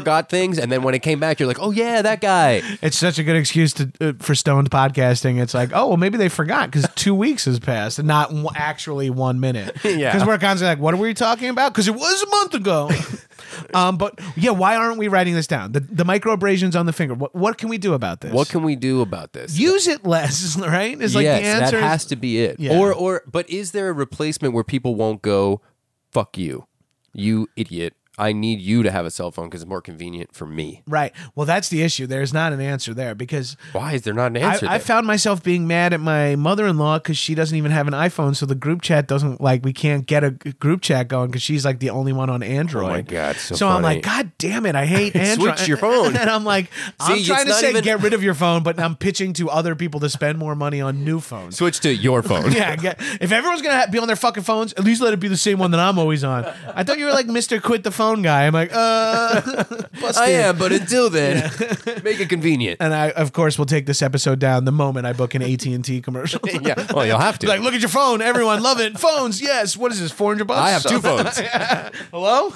things, and then when it came back, you're like, oh yeah, that guy. It's such a good excuse for stoned podcasting. It's like, oh, well, maybe they forgot because 2 weeks has passed and not actually 1 minute. Yeah. Because we're constantly like, what were we talking about? Because it was a month ago. But yeah, why aren't we writing this down? The microabrasions on the finger. What can we do about this? What can we do about this? Use it less, right? It's like yes, the answer. that has to be it. Yeah. But is there a replacement where people won't go, fuck you, you idiot? I need you to have a cell phone because it's more convenient for me. Right. Well, that's the issue. There's not an answer there because Why is there not an answer? I found myself being mad at my mother-in-law because she doesn't even have an iPhone, so the group chat doesn't we can't get a group chat going because she's like the only one on Android. Oh my God, so I'm funny. like, God damn it, I hate Android. Switch your phone. And I'm like, I'm it's trying to not say even- get rid of your phone, but I'm pitching to other people to spend more money on new phones. Switch to your phone. Yeah, if everyone's gonna be on their fucking phones, at least let it be the same one that I'm always on. I thought you were like Mr. Quit the Phone guy. I'm like, busted. I am, but until then, make it convenient. And I, of course, will take this episode down the moment I book an AT&T commercial. Yeah, well, you'll have to. Like, look at your phone, everyone, love it. Phones, yes. What is this? $400? I have two phones. Hello?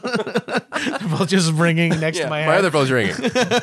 Both just ringing next to my head. My other phone's ringing.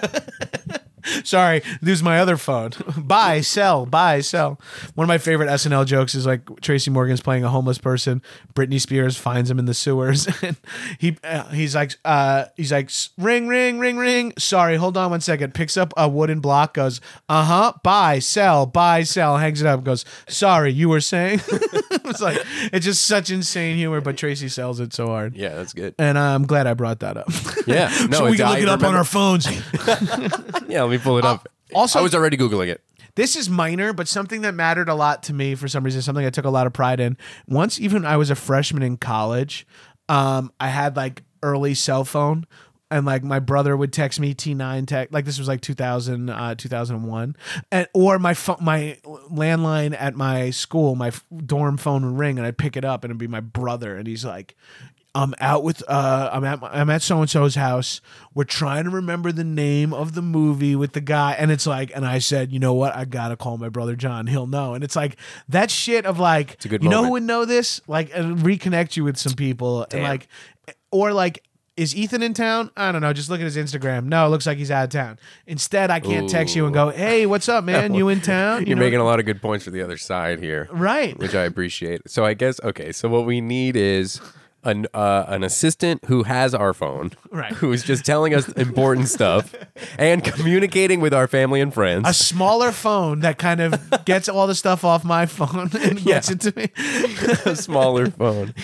Sorry, lose my other phone. Buy, sell, buy, sell. One of my favorite SNL jokes is like Tracy Morgan's playing a homeless person. Britney Spears finds him in the sewers, and he's like, ring, ring, ring, ring. Sorry, hold on 1 second. Picks up a wooden block, goes, buy, sell, hangs it up, goes, sorry, you were saying. It's like it's just such insane humor, but Tracy sells it so hard. Yeah, that's good. And I'm glad I brought that up. Yeah, no, so we can look it up on remember- our phones. Yeah, let me pull it up. also- I was already Googling it. This is minor, but something that mattered a lot to me for some reason, something I took a lot of pride in. Once even I was a freshman in college, I had like early cell phone. And like my brother would text me T9 text, like this was like 2000, 2001, or my landline at my school, my dorm phone would ring, and I'd pick it up, and it'd be my brother, and he's like, I'm out with I'm at so and so's house. We're trying to remember the name of the movie with the guy, and it's like, and I said, you know what? I gotta call my brother John. He'll know. And it's like that shit of like, a good you know moment. who would know this? Like, and reconnect you with some people, and like, or like. Is Ethan in town? I don't know. Just look at his Instagram. No, it looks like he's out of town. Instead, I can't text you and go, hey, what's up, man? You in town? You're know? making a lot of good points for the other side here. Right. Which I appreciate. So I guess, okay, so what we need is an assistant who has our phone, Right. who's just telling us important stuff and communicating with our family and friends. A smaller phone that kind of gets all the stuff off my phone and gets it to me. A smaller phone.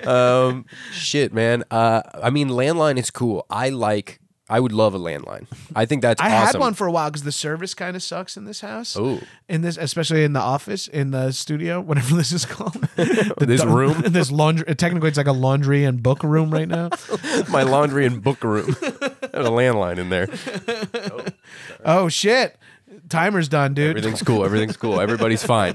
Shit, man. I mean, landline is cool. I would love a landline. I think that's I awesome. had one for a while because the service kind of sucks in this house. Ooh. In this, especially in the office, in the studio, whatever this is called. This room? This laundry. Technically, it's like a laundry and book room right now. My laundry and book room. There's a landline in there. Oh shit! Timer's done, dude. Everything's cool. Everything's cool. Everybody's fine.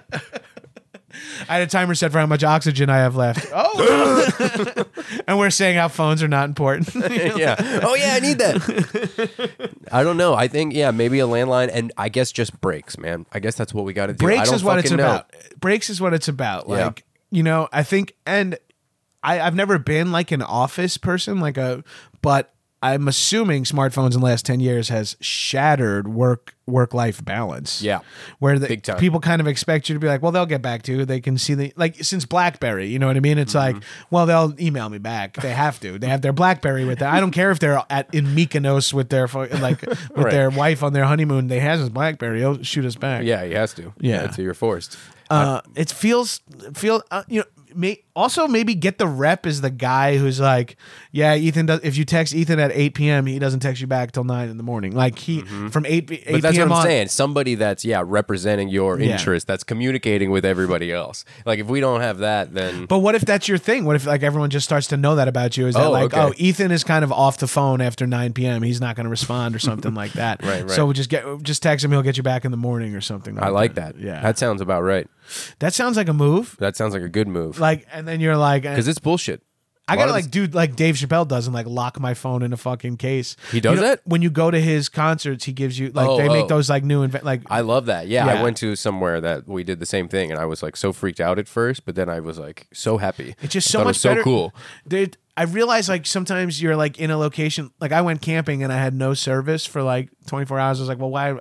I had a timer set for how much oxygen I have left. Oh, and we're saying how phones are not important. Yeah. Oh, yeah, I need that. I don't know. I think, yeah, maybe a landline and I guess just brakes, man. I guess that's what we got to do. I Breaks don't is what it's fucking know. about. Breaks is what it's about. Yeah. Like, you know, I think, and I've never been like an office person, but I'm assuming smartphones in the last 10 years has shattered work-life balance. Yeah. Where Big time. people kind of expect you to be like, well, they'll get back to you. They can see since BlackBerry, you know what I mean? It's like, well, they'll email me back. They have to. They have their BlackBerry with them. I don't care if they're in Mykonos with their Right. their wife on their honeymoon. They has his BlackBerry. He'll shoot us back. Yeah, he has to. Yeah. So you're forced. It feels you know. Also, maybe get the rep as the guy who's like, yeah, Ethan does. If you text Ethan at 8 p.m., he doesn't text you back till 9 in the morning. Like from 8 But that's p.m. what I'm on. saying. Somebody that's, representing your Yeah. interest, that's communicating with everybody else. Like, if we don't have that, then... But what if that's your thing? What if like everyone just starts to know that about you? Is that okay. Ethan is kind of off the phone after 9 p.m. He's not going to respond or something like that. Right. So we'll just text him. He'll get you back in the morning or something. I like that. Yeah, That sounds about right. that sounds like a move. That sounds like a good move. Like, and then you're like, Because it's bullshit. I A lot gotta of like do like Dave Chappelle does and like lock my phone in a fucking case. He does that? when you go to his concerts. He gives you like they make those like new like I love that. Yeah, Yeah. I went to somewhere that we did the same thing, and I was like so freaked out at first, but then I was like so happy. it's just I so thought it much was so better. cool. Dude, I realize like sometimes you're like in a location. Like I went camping and I had no service for like 24 hours. I was like, well, why?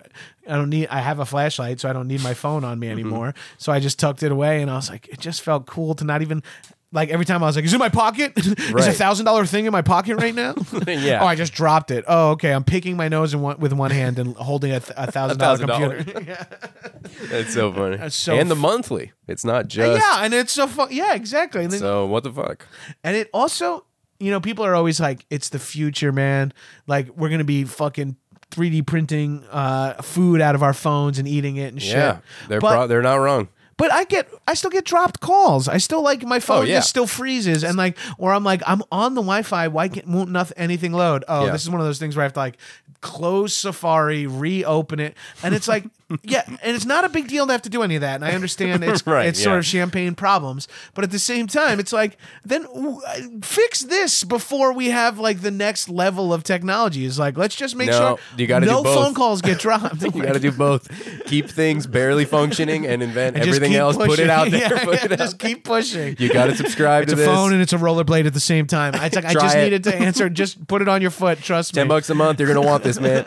I have a flashlight, so I don't need my phone on me Mm-hmm. anymore. So I just tucked it away, and I was like, it just felt cool to not even. Like every time I was like, is it in my pocket? Is Right. a $1,000 thing in my pocket right now? Yeah. Oh, I just dropped it. Oh, okay. I'm picking my nose with one hand and holding a $1,000 computer. Yeah. That's so funny. That's so and the monthly. It's not just. Yeah, and it's so fun. Yeah, exactly. And, then, So what the fuck? and it also, people are always like, it's the future, man. Like we're gonna be fucking 3D printing food out of our phones and eating it and shit. Yeah, they're not wrong. But I still get dropped calls. I still like my phone yeah. just still freezes and like, or I'm like, I'm on the Wi-Fi. Why won't anything load? Oh, Yeah. this is one of those things where I have to like close Safari, reopen it, and it's like, yeah, and it's not a big deal to have to do any of that. And I understand it's Right, it's sort yeah. of champagne problems, but at the same time, it's like then fix this before we have like the next level of technology. Is like let's just make No, sure you gotta no do both. phone calls get dropped. You got to do both. Keep things barely functioning and invent And just everything keep else. Put pushing. it out there. Yeah, put yeah, it out. just keep pushing. You got to subscribe It's to a this. phone and it's a rollerblade at the same time. It's like I Try just it. needed to answer. Just put it on your foot. Trust me. $10 a month. You're gonna want this, man.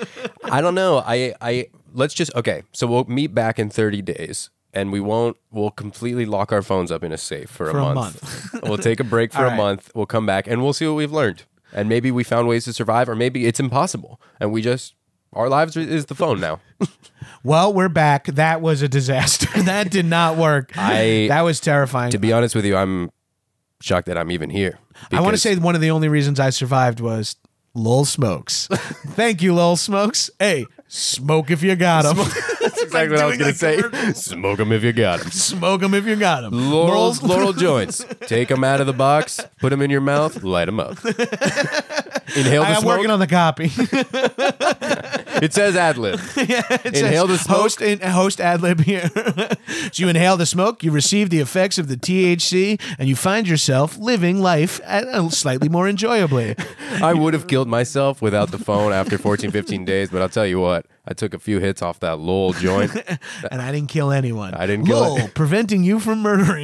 I don't know. Let's just okay. So we'll meet back in 30 days, and we'll completely lock our phones up in a safe for a month. We'll take a break for All a right. month. We'll come back, and we'll see what we've learned. And maybe we found ways to survive, or maybe it's impossible, and our lives is the phone now. Well, we're back. That was a disaster. That did not work. That was terrifying. To be honest with you, I'm shocked that I'm even here. I want to because- say one of the only reasons I survived was Lowell Smokes. Thank you, Lowell Smokes. Hey, smoke if you got them. That's exactly what I was going to say. Smoke them if you got them. Smoke them if you got them. Laurel joints. Take them out of the box, put them in your mouth, light them up. Inhale the I'm smoke. working on the copy. It says ad lib. It Inhale the says smoke. Host ad lib here. So you inhale the smoke, you receive the effects of the THC, and you find yourself living life slightly more enjoyably. I would have killed myself without the phone after 14, 15 days, but I'll tell you what, I took a few hits off that Lowell joint. And I didn't kill anyone. I didn't kill Lowell, it. preventing you from murdering.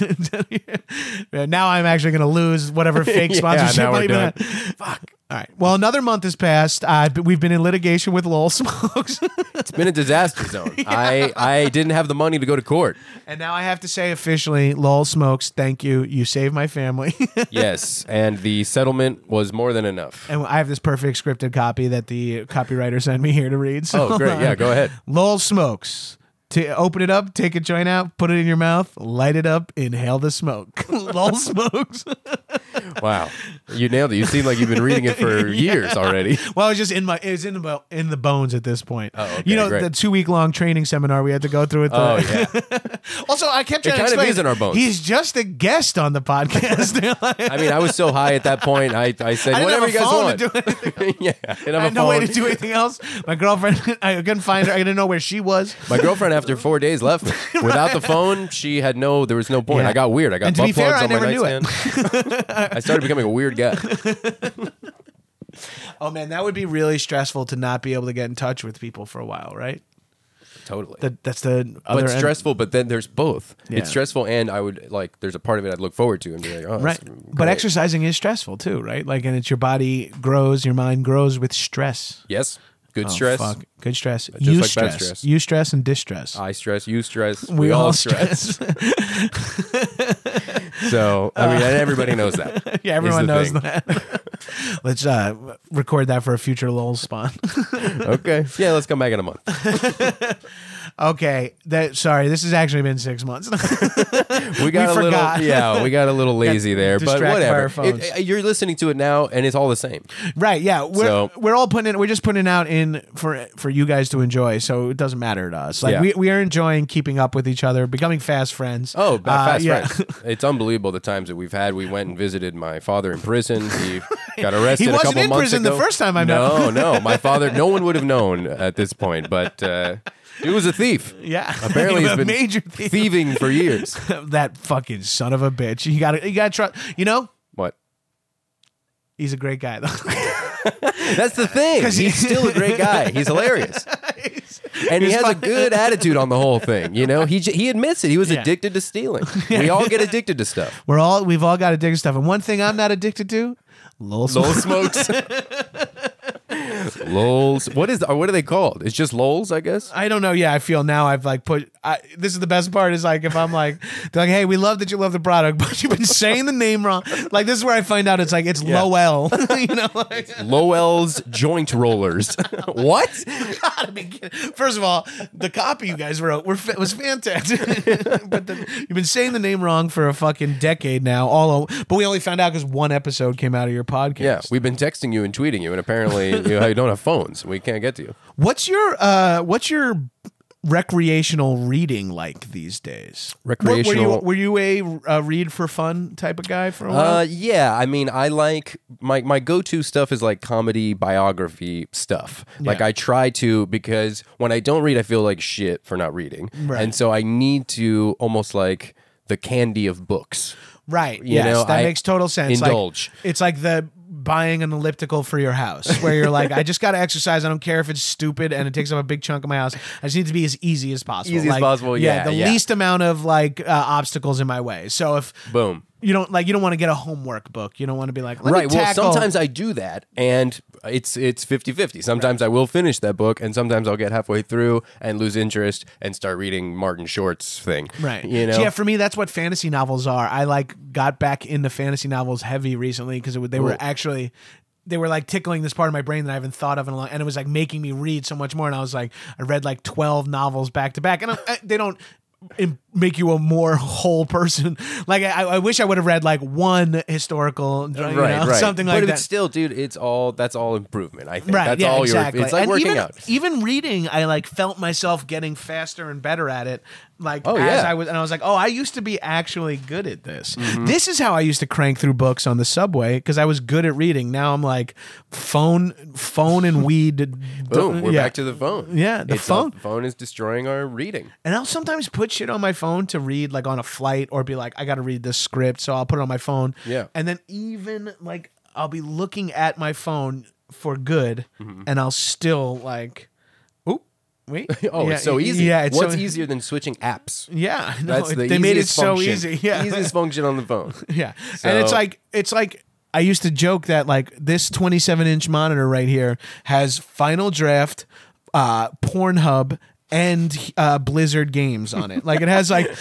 Now I'm actually going to lose whatever fake sponsorship now we're money. done. Fuck. All right. Well, another month has passed. We've been in litigation with Lowell Smokes. It's been a disaster zone. I didn't have the money to go to court. And now I have to say officially, Lowell Smokes, thank you. You saved my family. Yes, and the settlement was more than enough. And I have this perfect scripted copy that the copywriter sent me here to read. So Oh, great. Yeah, go ahead. Lowell Smokes. Open it up, take a joint out, put it in your mouth, light it up, inhale the smoke. Lowell Smokes. Wow. You nailed it. You seem like you've been reading it for years already. Well, it's in the bones at this point. Oh, okay, you know, great. the 2-week-long training seminar we had to go through with the Oh, yeah. Also, I kept It trying to kind of explain, is in our bones. He's just a guest on the podcast. I mean, I was so high at that point. I said, I didn't whatever have you a guys phone want. to do anything. Yeah, I didn't have I a had no way phone. to do anything else. My girlfriend, I couldn't find her. I didn't know where she was. My girlfriend, after 4 days, left me. Without the phone, there was no point. Yeah. I got weird. I got And to butt be fair, plugs I on my never knew it. nightstand. I started becoming a weird guy. Oh man, that would be really stressful to not be able to get in touch with people for a while, right? Totally. That's the other But end. stressful, but then there's both. Yeah. It's stressful, and I would there's a part of it I'd look forward to and be like, oh, Right. that's But great. exercising is stressful too, right? Like, and it's your body grows, your mind grows with stress. Yes. Good Oh, stress. fuck. Good stress. Just You like bad stress. stress. You stress and distress. I stress, you stress, we all stress. So, I mean, everybody knows that. Yeah, everyone the knows thing. that. Let's record that for a future Lowell spawn. Okay. Yeah, let's come back in a month. Okay, sorry, this has actually been 6 months. We got a forgot. little, we got a little lazy there, but distracted by whatever. our phones. You're listening to it now, and it's all the same. Right? Yeah, So- we're all putting it. We're just putting it out in for you guys to enjoy. So it doesn't matter to us. Like Yeah. we are enjoying keeping up with each other, becoming fast friends. Oh, fast yeah. friends. It's unbelievable the times that we've had. We went and visited my father in prison. He got arrested He a wasn't couple in months prison the ago. first time I met him. No. My father, no one would have known at this point, but he was a thief. Yeah, Apparently a he's been major thief. thieving for years. That fucking son of a bitch. You got to trust. You know, What? He's a great guy, though. That's the thing. He's still a great guy. He's hilarious. And he has a good attitude on the whole thing. You know, he admits it. He was addicted to stealing. We all get addicted to stuff. We've all got addicted to stuff. And one thing I'm not addicted to, Lowell smokes. Lols. What are they called? It's just Lols, I guess. I don't know. Yeah, I feel now I've like this is the best part is like if I'm like, they're like, hey, we love that you love the product, but you've been saying the name wrong. Like this is where I find out it's like it's Lowell. You know, like Lowell's joint rollers. What? Gotta be kidding. First of all, the copy you guys wrote was fantastic. But you've been saying the name wrong for a fucking decade now. But we only found out because one episode came out of your podcast. Yeah, we've been texting you and tweeting you, and apparently you don't have phones. We can't get to you. What's your recreational reading like these days? Recreational. Were you a read for fun type of guy for a while? Yeah. I mean, I like my go-to stuff is like comedy biography stuff. Yeah. Like I try to, because when I don't read, I feel like shit for not reading, Right. and so I need to almost like the candy of books. Right. You Yes, know, that I makes total sense. indulge. Like, it's like the buying an elliptical for your house where you're like, I just got to exercise. I don't care if it's stupid and it takes up a big chunk of my house. I just need to be as easy as possible. Easy as possible, yeah, The yeah. least amount of like obstacles in my way. So if Boom. you don't want to get a homework book. You don't want to be like, let Right. me Well, tackle. sometimes I do that, and it's 50-50. Sometimes I will finish that book, and sometimes I'll get halfway through and lose interest and start reading Martin Short's thing. Right. You know. So yeah, for me, that's what fantasy novels are. I like got back into fantasy novels heavy recently because they were like tickling this part of my brain that I haven't thought of in a long, and it was like making me read so much more. And I was like, I read like 12 novels back to back, and they don't make you a more whole person. Like I wish I would have read like one historical, right. something like but that. it's still, dude, that's all improvement. I think Right, that's yeah, all exactly. it's like And working out. Even reading, I like felt myself getting faster and better at it. Like Oh, as yeah. I was, and I was like, oh, I used to be actually good at this. Mm-hmm. This is how I used to crank through books on the subway because I was good at reading. Now I'm like phone and weed. Boom, we're yeah. back to the phone. Yeah, the phone. The phone is destroying our reading. And I'll sometimes put shit on my phone to read, like on a flight, or be like, I got to read this script, so I'll put it on my phone. Yeah. And then even like I'll be looking at my phone for good, and I'll still like, oh, wait. Oh, Yeah, it's so easy. Yeah. It's What's so, easier than switching apps? Yeah. No, That's the they made it easiest so function. easy. Yeah. Easiest function on the phone. Yeah. So- And it's like I used to joke that like this 27-inch monitor right here has Final Draft, Pornhub, and Blizzard games on it. Like it has like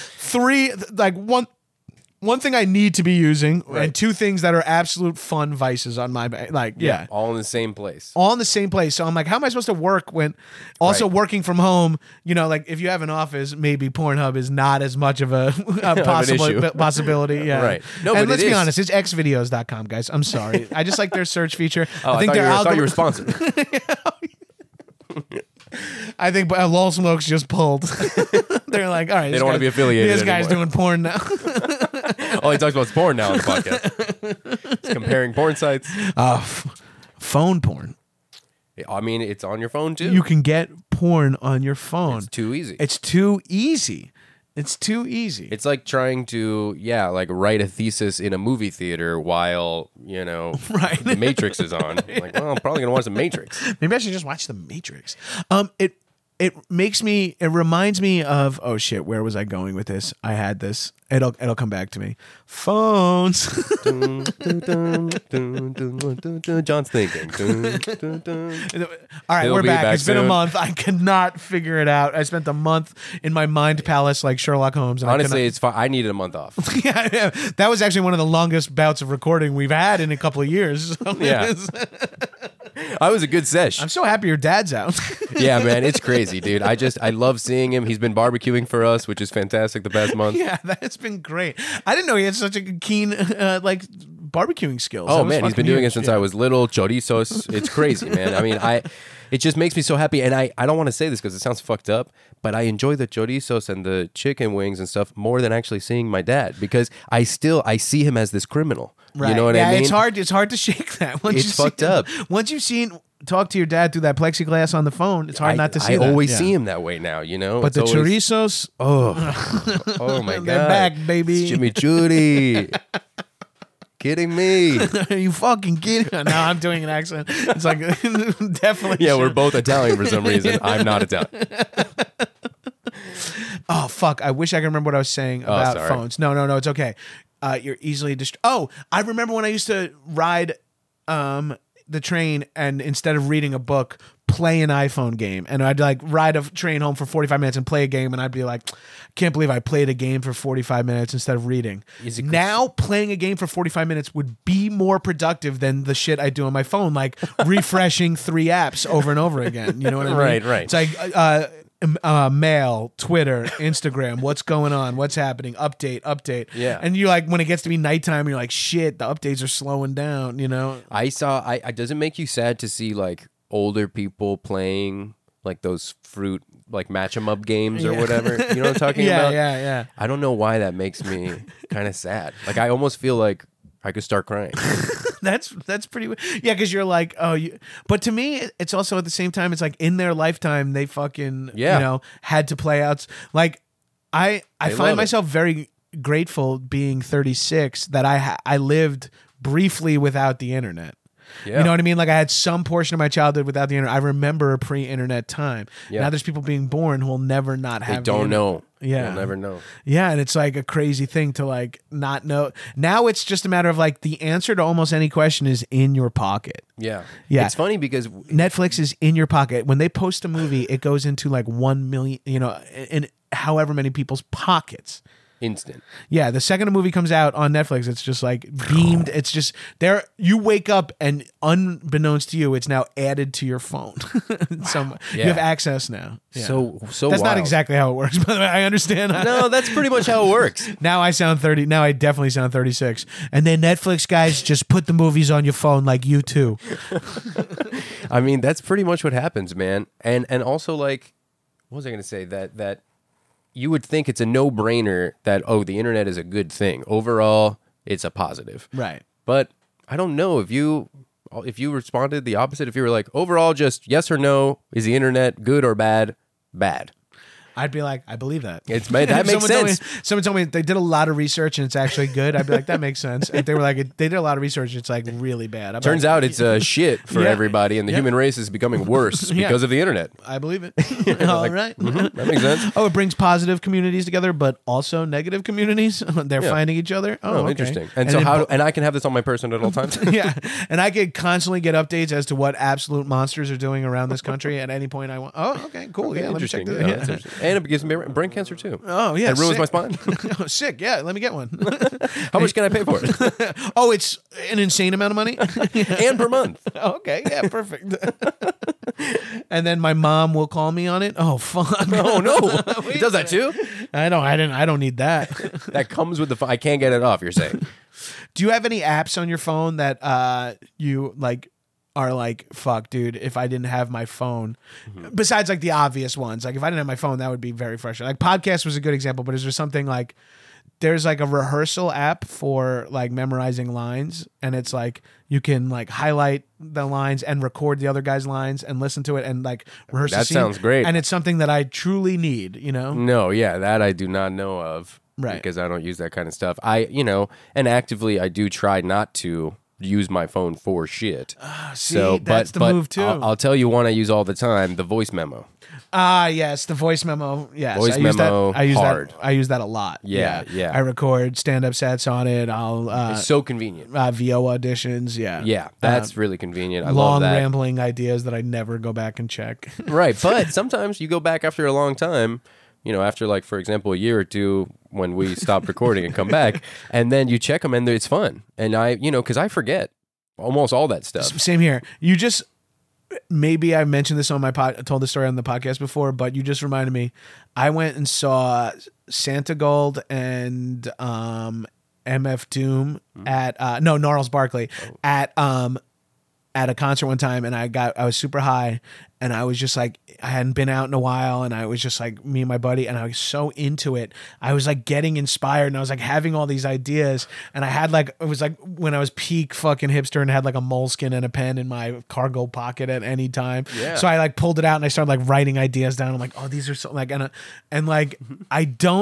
one thing I need to be using, and two things that are absolute fun vices on my yeah. All in the same place. All in the same place. So I'm like, how am I supposed to work when also Right. working from home? You know, like if you have an office, maybe Pornhub is not as much of a issue. possibility. Yeah. Right. No, and but let's it be is. honest, it's xvideos.com, guys. I'm sorry. I just like their search feature. Oh, I thought you were sponsored. I think Lol Smokes just pulled. They're like, all right, They don't want to be affiliated This guy's anymore. doing porn now. Oh, he talks about porn now on the podcast. He's comparing porn sites. Phone porn. I mean, it's on your phone too. You can get porn on your phone. It's too easy. It's too easy. It's too easy. It's like trying to, like write a thesis in a movie theater while, Right. The Matrix is on. Like, well, I'm probably going to watch The Matrix. Maybe I should just watch The Matrix. It reminds me of, oh shit, where was I going with this? I had this. It'll come back to me. Phones. John's thinking. All right, He'll we're be back. back It's been a soon. month. I could not figure it out. I spent a month in my mind palace like Sherlock Holmes. And Honestly, it's fine. I needed a month off. yeah, that was actually one of the longest bouts of recording we've had in a couple of years. So Yeah. I was a good sesh. I'm so happy your dad's out. Yeah, man, it's crazy, dude. I love seeing him. He's been barbecuing for us, which is fantastic the past month. Yeah, that's been great. I didn't know he had such a keen barbecuing skills. Oh That was man, he's fucking been doing it huge. since Yeah. I was little. Chorizos, it's crazy, man. I mean, it just makes me so happy, and I don't want to say this because it sounds fucked up, but I enjoy the chorizos and the chicken wings and stuff more than actually seeing my dad because I see him as this criminal. Right. You know what yeah, I mean? It's hard to shake that. It's fucked up. Once you've talk to your dad through that plexiglass on the phone, it's hard not to see I that. always Yeah. see him that way now. But It's the always- chorizos, oh my god, they're back, baby. It's chimichurri. kidding me? Are you fucking kidding? Now I'm doing an accent. It's like definitely. Yeah, we're both Italian for some reason. I'm not Italian. Oh fuck! I wish I could remember what I was saying about sorry. phones. No, it's okay. You're easily Oh, I remember when I used to ride the train and instead of reading a book, play an iPhone game, and I'd like ride a train home for 45 minutes and play a game, and I'd be like, can't believe I played a game for 45 minutes instead of reading. Now playing a game for 45 minutes would be more productive than the shit I do on my phone, like refreshing 3 apps over and over again. You know what I mean? Right. It's like mail, Twitter, Instagram, what's going on, what's happening, update. Yeah. And you like when it gets to be nighttime, you're like, shit, the updates are slowing down, you know? I does it make you sad to see like older people playing like those fruit like match 'em up games or whatever? You know what I'm talking about? Yeah. I don't know why that makes me kind of sad. Like I almost feel like I could start crying. That's pretty yeah, because you're like, but to me it's also at the same time, it's like in their lifetime they fucking you know had to play out. Like I find myself very grateful being 36 that I lived briefly without the internet. Yeah. You know what I mean? Like I had some portion of my childhood without the internet. I remember a pre-internet time. Yeah. Now there's people being born who will never not have. They don't know. Yeah. They'll never know. Yeah, and it's like a crazy thing to like not know. Now it's just a matter of like the answer to almost any question is in your pocket. Yeah. Yeah. It's funny because Netflix is in your pocket. When they post a movie, it goes into like 1 million, you know, in however many people's pockets. instant. Yeah, the second a movie comes out on Netflix, it's just like beamed. It's just there. You wake up and unbeknownst to you, it's now added to your phone. You have access now. Yeah. So that's wild. not exactly how it works. By the way, I understand. No, that's pretty much how it works. Now I sound 30. Now I definitely sound 36. And then Netflix guys just put the movies on your phone like you too. I mean, that's pretty much what happens, man. And also, like, what was I going to say? That you would think it's a no-brainer that, oh, the internet is a good thing. Overall, it's a positive. Right. But I don't know if you responded the opposite, if you were like, overall, just yes or no, is the internet good or bad? Bad. I'd be like, I believe that. That makes sense. Someone told me they did a lot of research and it's actually good. I'd be like, that makes sense. If they were like, they did a lot of research, it's like really bad. Turns out it's shit for Yeah. everybody, and the human race is becoming worse because of the internet. I believe it. All right. That makes sense. Oh, it brings positive communities together, but also negative communities. They're finding each other. Oh, okay. Interesting. And so then I can have this on my person at all times? yeah, and I could constantly get updates as to what absolute monsters are doing around this country at any point I want. Oh, okay, cool. Yeah, let me check Interesting. this. Yeah, Yeah. that's interesting. And it gives me brain cancer too. Oh yeah, It ruins sick. my spine. Oh, sick. Yeah, let me get one. How much can I pay for it? Oh, it's an insane amount of money. And per month. Okay, yeah, perfect. And then my mom will call me on it. Oh fuck! Oh no, he does that too. I don't need that. That comes with the phone. I can't get it off. You're saying? Do you have any apps on your phone that you like are like, fuck, dude, if I didn't have my phone, besides like the obvious ones, like if I didn't have my phone, that would be very frustrating. Like podcast was a good example, but is there something like there's like a rehearsal app for like memorizing lines, and it's like you can like highlight the lines and record the other guy's lines and listen to it and like rehearse the That scene. sounds great. And it's something that I truly need, you know? No, yeah, that I do not know of. Right. Because I don't use that kind of stuff. And actively I do try not to use my phone for shit. See, that's the move too. I'll tell you one I use all the time, the voice memo. Yes, the voice memo. Yes, Voice memo, I use hard. that. I use that a lot. Yeah. I record stand-up sets on it. I'll It's so convenient. VO auditions. Yeah, Yeah, that's really convenient. I long love that. rambling ideas that I never go back and check. Right, but sometimes you go back after a long time, after like, for example, a year or two when we stopped recording and come back, and then you check them and it's fun. And because I forget almost all that stuff. Same here. You just maybe I mentioned this on my told the story on the podcast before, but you just reminded me. I went and saw Santa Gold and MF Doom at Gnarls Barkley at a concert one time, and I was super high, and I was just like, I hadn't been out in a while, and I was just like me and my buddy, and I was so into it. I was like getting inspired, and I was like having all these ideas, and I had like, it was like when I was peak fucking hipster and had like a moleskin and a pen in my cargo pocket at any time. Yeah. So I like pulled it out and I started like writing ideas down. I'm like, oh, these are so like, and like I don't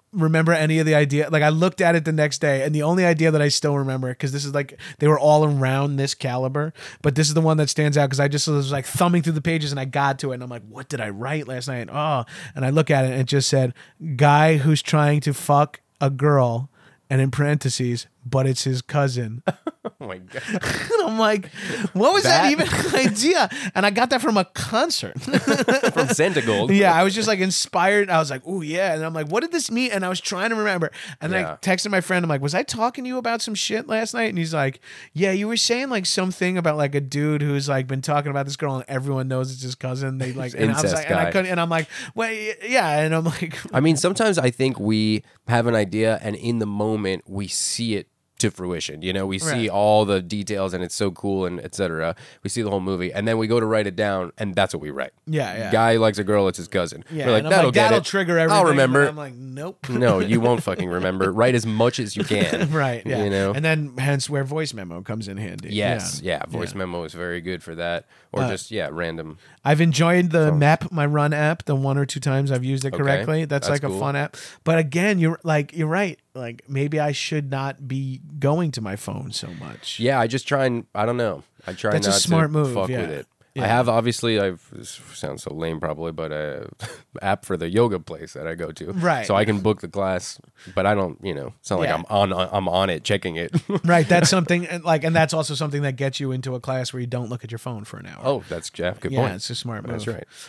remember any of the idea. Like I looked at it the next day, and the only idea that I still remember, because this is like they were all around this caliber, but this is the one that stands out because I just was like thumbing through the pages and I got to it, and I'm like, what did I write last night? Oh, and I look at it and it just said, guy who's trying to fuck a girl, and in parentheses, but it's his cousin. Oh my God. And I'm like, what was that even an idea? And I got that from a concert. From Santa Gold. Yeah, I was just like inspired. I was like, oh yeah. And I'm like, what did this mean? And I was trying to remember. And then I texted my friend. I'm like, was I talking to you about some shit last night? And he's like, yeah, you were saying like something about like a dude who's like been talking about this girl and everyone knows it's his cousin. They like, and I was like, guy. and I couldn't, and I'm like, well, yeah. And I'm like, I mean, sometimes I think we have an idea and in the moment we see it to fruition. You know, we see all the details and it's so cool and etc. We see the whole movie and then we go to write it down and that's what we write. Yeah. Guy likes a girl, it's his cousin. Yeah, we're like, and I'm like, that'll get it. trigger everything. I'll remember. I'm like, nope. No, you won't fucking remember. Write as much as you can. Right. Yeah. You know? And then hence where voice memo comes in handy. Yes. Yeah. Voice memo is very good for that. Or just random. I've enjoyed the Map My Run app the one or two times I've used it correctly. That's like cool. a fun app. But again, you're right. Like maybe I should not be going to my phone so much. Yeah, I just try and I don't know. I try That's not a smart to move, fuck yeah. with it. Yeah. I have obviously this sounds so lame probably, but a app for the yoga place that I go to. Right. So I can book the class, but I don't, it's not like I'm on it checking it. Right. That's something and that's also something that gets you into a class where you don't look at your phone for an hour. Oh, that's good point. Yeah, it's a smart move. That's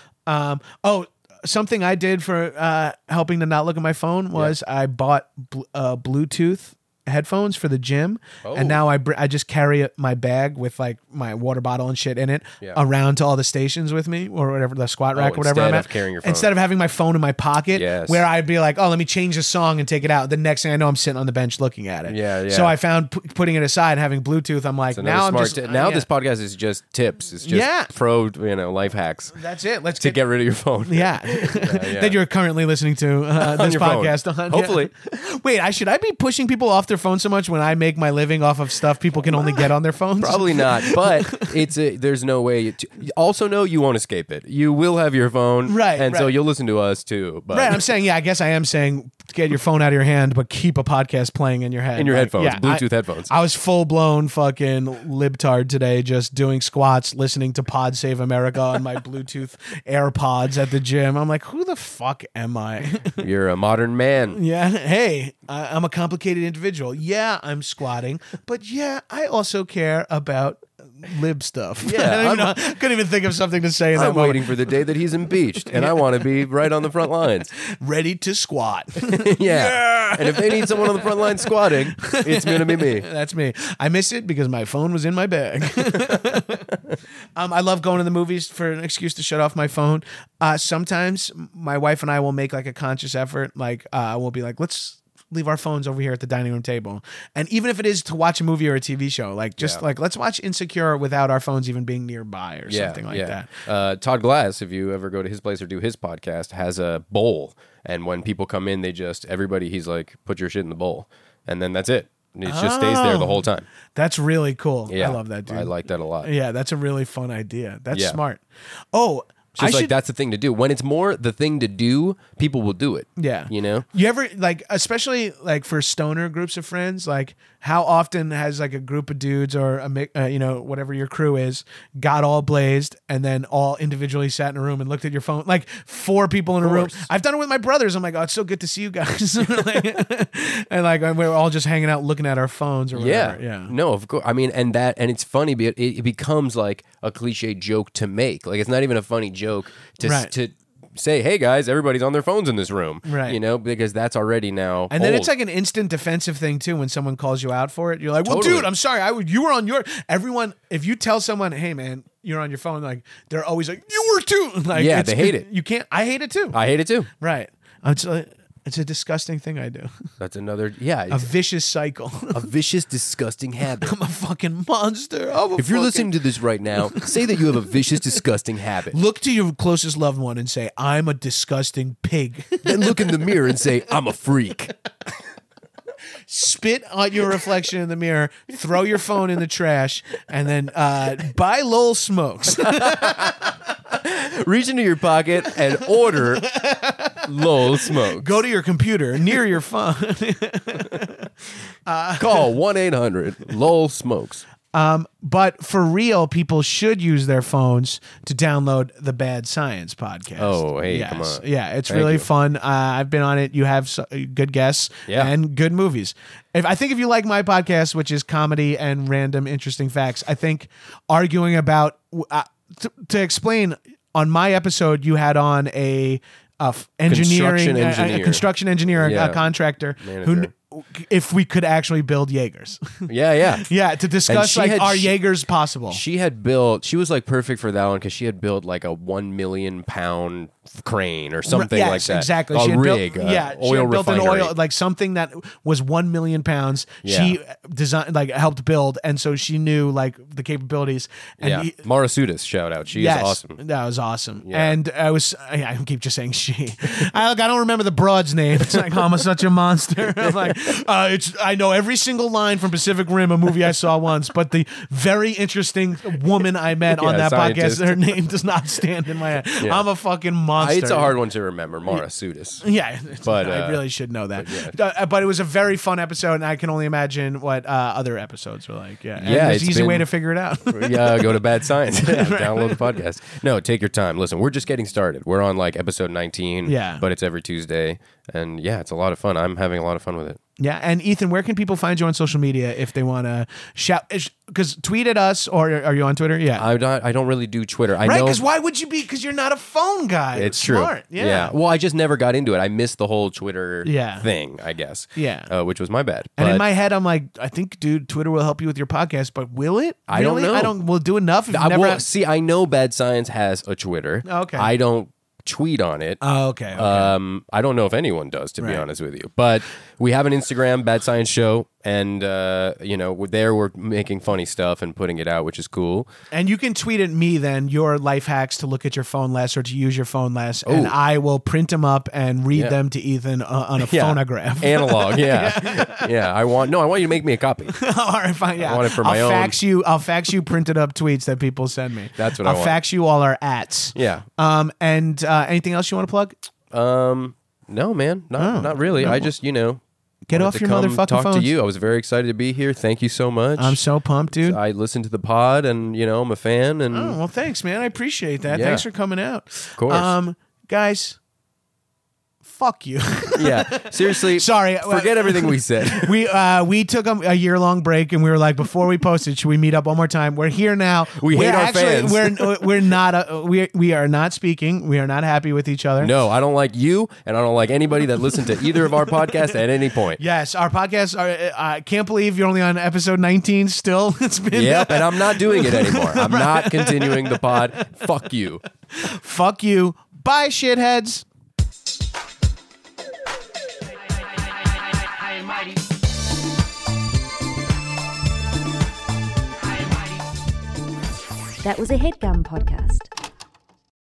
right. Something I did for helping to not look at my phone was I bought Bluetooth headphones for the gym, and now I just carry my bag with like my water bottle and shit in it around to all the stations with me or whatever, the squat rack, whatever I'm at. Carrying your phone. Instead of having my phone in my pocket, Yes. where I'd be like, oh, let me change the song and take it out. The next thing I know, I'm sitting on the bench looking at it. Yeah. So I found putting it aside, having Bluetooth. I'm like, now I'm just this podcast is just tips. It's just pro, life hacks. That's it. Let's get rid of your phone. Yeah. That you're currently listening to this your podcast on. Hopefully. Wait, should I be pushing people off their phone so much when I make my living off of stuff people can only get on their phones? Probably not, but there's no way to also know you won't escape it. You will have your phone. Right. And so you'll listen to us too. But Right, I'm saying, I guess I am saying get your phone out of your hand, but keep a podcast playing in your head. In your headphones, yeah, Bluetooth headphones. I was full-blown fucking libtard today, just doing squats, listening to Pod Save America on my Bluetooth AirPods at the gym. I'm like, who the fuck am I? You're a modern man. Yeah. Hey, I'm a complicated individual. Yeah, I'm squatting, but yeah, I also care about lib stuff. Yeah, I couldn't even think of something to say in that I'm moment. waiting for the day that he's impeached, and I want to be right on the front lines. Ready to squat. Yeah. And if they need someone on the front line squatting, it's going to be me. That's me. I miss it because my phone was in my bag. I love going to the movies for an excuse to shut off my phone. Sometimes my wife and I will make like a conscious effort. Like we'll be like, let's leave our phones over here at the dining room table. And even if it is to watch a movie or a TV show, like just like let's watch Insecure without our phones even being nearby or something like that. Todd Glass, if you ever go to his place or do his podcast, has a bowl. And when people come in, he's like, put your shit in the bowl. And then that's it. It just stays there the whole time. That's really cool. Yeah. I love that, dude. I like that a lot. Yeah, that's a really fun idea. That's smart. Oh, That's the thing to do. When it's more the thing to do, people will do it. Yeah. You know? You ever, like, especially like for stoner groups of friends, like how often has like a group of dudes or whatever your crew is got all blazed and then all individually sat in a room and looked at your phone, like 4 people in a room. I've done it with my brothers. I'm like, oh, it's so good to see you guys. And like we're all just hanging out looking at our phones or whatever. Yeah. No, of course. I mean, and it's funny, but it becomes like a cliche joke to make. Like it's not even a funny joke to say, hey guys, everybody's on their phones in this room, right? Because that's already now and then it's like an instant defensive thing too. When someone calls you out for it, you're like, well, dude, I'm sorry, you were on your. Everyone, if you tell someone, hey man, you're on your phone, like they're always like, you were too. Like, they hate it. You can't. I hate it too. Right. It's a disgusting thing I do. That's another, a vicious cycle. A vicious, disgusting habit. I'm a fucking monster. If you're listening to this right now, say that you have a vicious, disgusting habit. Look to your closest loved one and say, I'm a disgusting pig. Then look in the mirror and say, I'm a freak. Spit on your reflection in the mirror, throw your phone in the trash, and then buy Lowell Smokes. Reach into your pocket and order Lol smokes. Go to your computer near your phone. Call 1-800 smokes. But for real, people should use their phones to download the Bad Science podcast. Oh, hey, come on. Yeah, it's Thank really you. fun. I've been on it. You have good guests and good movies. I think if you like my podcast, which is comedy and random interesting facts, I think arguing about to explain on my episode, you had on a engineering, a construction engineer, Yeah. a contractor Manager. if we could actually build Jaegers. Yeah. Yeah, to discuss And are Jaegers possible? She was like perfect for that one because she had built like a 1 million pound crane or something Yes, like that. Exactly. A She had rig, built, oil she had built an refinery. oil, like something that was 1 million pounds. Yeah. She designed, like helped build, and so she knew like the capabilities. And Yeah. Mara Sudis, shout out. She is awesome. That was awesome. Yeah. And I keep just saying she. I don't remember the broad's name. It's like, I'm such a monster. I'm like, I know every single line from Pacific Rim, a movie I saw once, but the very interesting woman I met on Yeah, that scientist. podcast, her name does not stand in my head. Yeah. I'm a fucking monster. It's a hard one to remember, Mara Sudis. Yeah, But, I really should know that. But, But it was a very fun episode, and I can only imagine what other episodes were like. Yeah, and Yeah, there's an it's easy way been- to figure it out. Yeah, go to Bad Science. Yeah, download the podcast. No, take your time. Listen, we're just getting started. We're on like episode 19. Yeah. But it's every Tuesday. And yeah, it's a lot of fun. I'm having a lot of fun with it. Yeah, and Ethan, where can people find you on social media if they want to shout? Because tweet at us, or are you on Twitter? Yeah, I don't really do Twitter. I right. know Because why would you be? Because you're not a phone guy. it's Smart. true. Yeah. Well, I just never got into it. I missed the whole Twitter thing, I guess. Yeah. Which was my bad. And in But my head, I'm like, I think, dude, Twitter will help you with your podcast, but will it? I don't Really? know. We'll do enough. If I never will see. I know Bad Science has a Twitter. Okay. I don't tweet on it. Oh, okay. I don't know if anyone does, to be Right. honest with you. But we have an Instagram, Bad Science Show, and we're making funny stuff and putting it out, which is cool. And you can tweet at me then your life hacks to look at your phone less or to use your phone less, and I will print them up and read Yeah. them to Ethan on a Yeah. phonograph. Analog, yeah. Yeah. I want you to make me a copy. All right, fine. Yeah, I want it for my I'll own. I'll fax you printed up tweets that people send me. That's what I I'll want. fax you all our ats. Yeah. And anything else you want to plug? No, man. Not really. I just, Get wanted off to your come motherfucking talk phones. to you. I was very excited to be here. Thank you so much. I'm so pumped, dude. I listened to the pod and, I'm a fan and Oh, well, thanks, man. I appreciate that. Yeah. Thanks for coming out. Of course. Guys, fuck you. yeah. Seriously. Sorry. Forget everything we said. We took a year-long break, and we were like, before we posted, should we meet up one more time? We're here now. We hate our fans. We're not. We are not speaking. We are not happy with each other. No, I don't like you, and I don't like anybody that listened to either of our podcasts at any point. Yes, our podcasts are. I can't believe you're only on episode 19 still. It's been. Yep, and I'm not doing it anymore. I'm not continuing the pod. Fuck you. Fuck you. Bye, shitheads. That was a HeadGum podcast.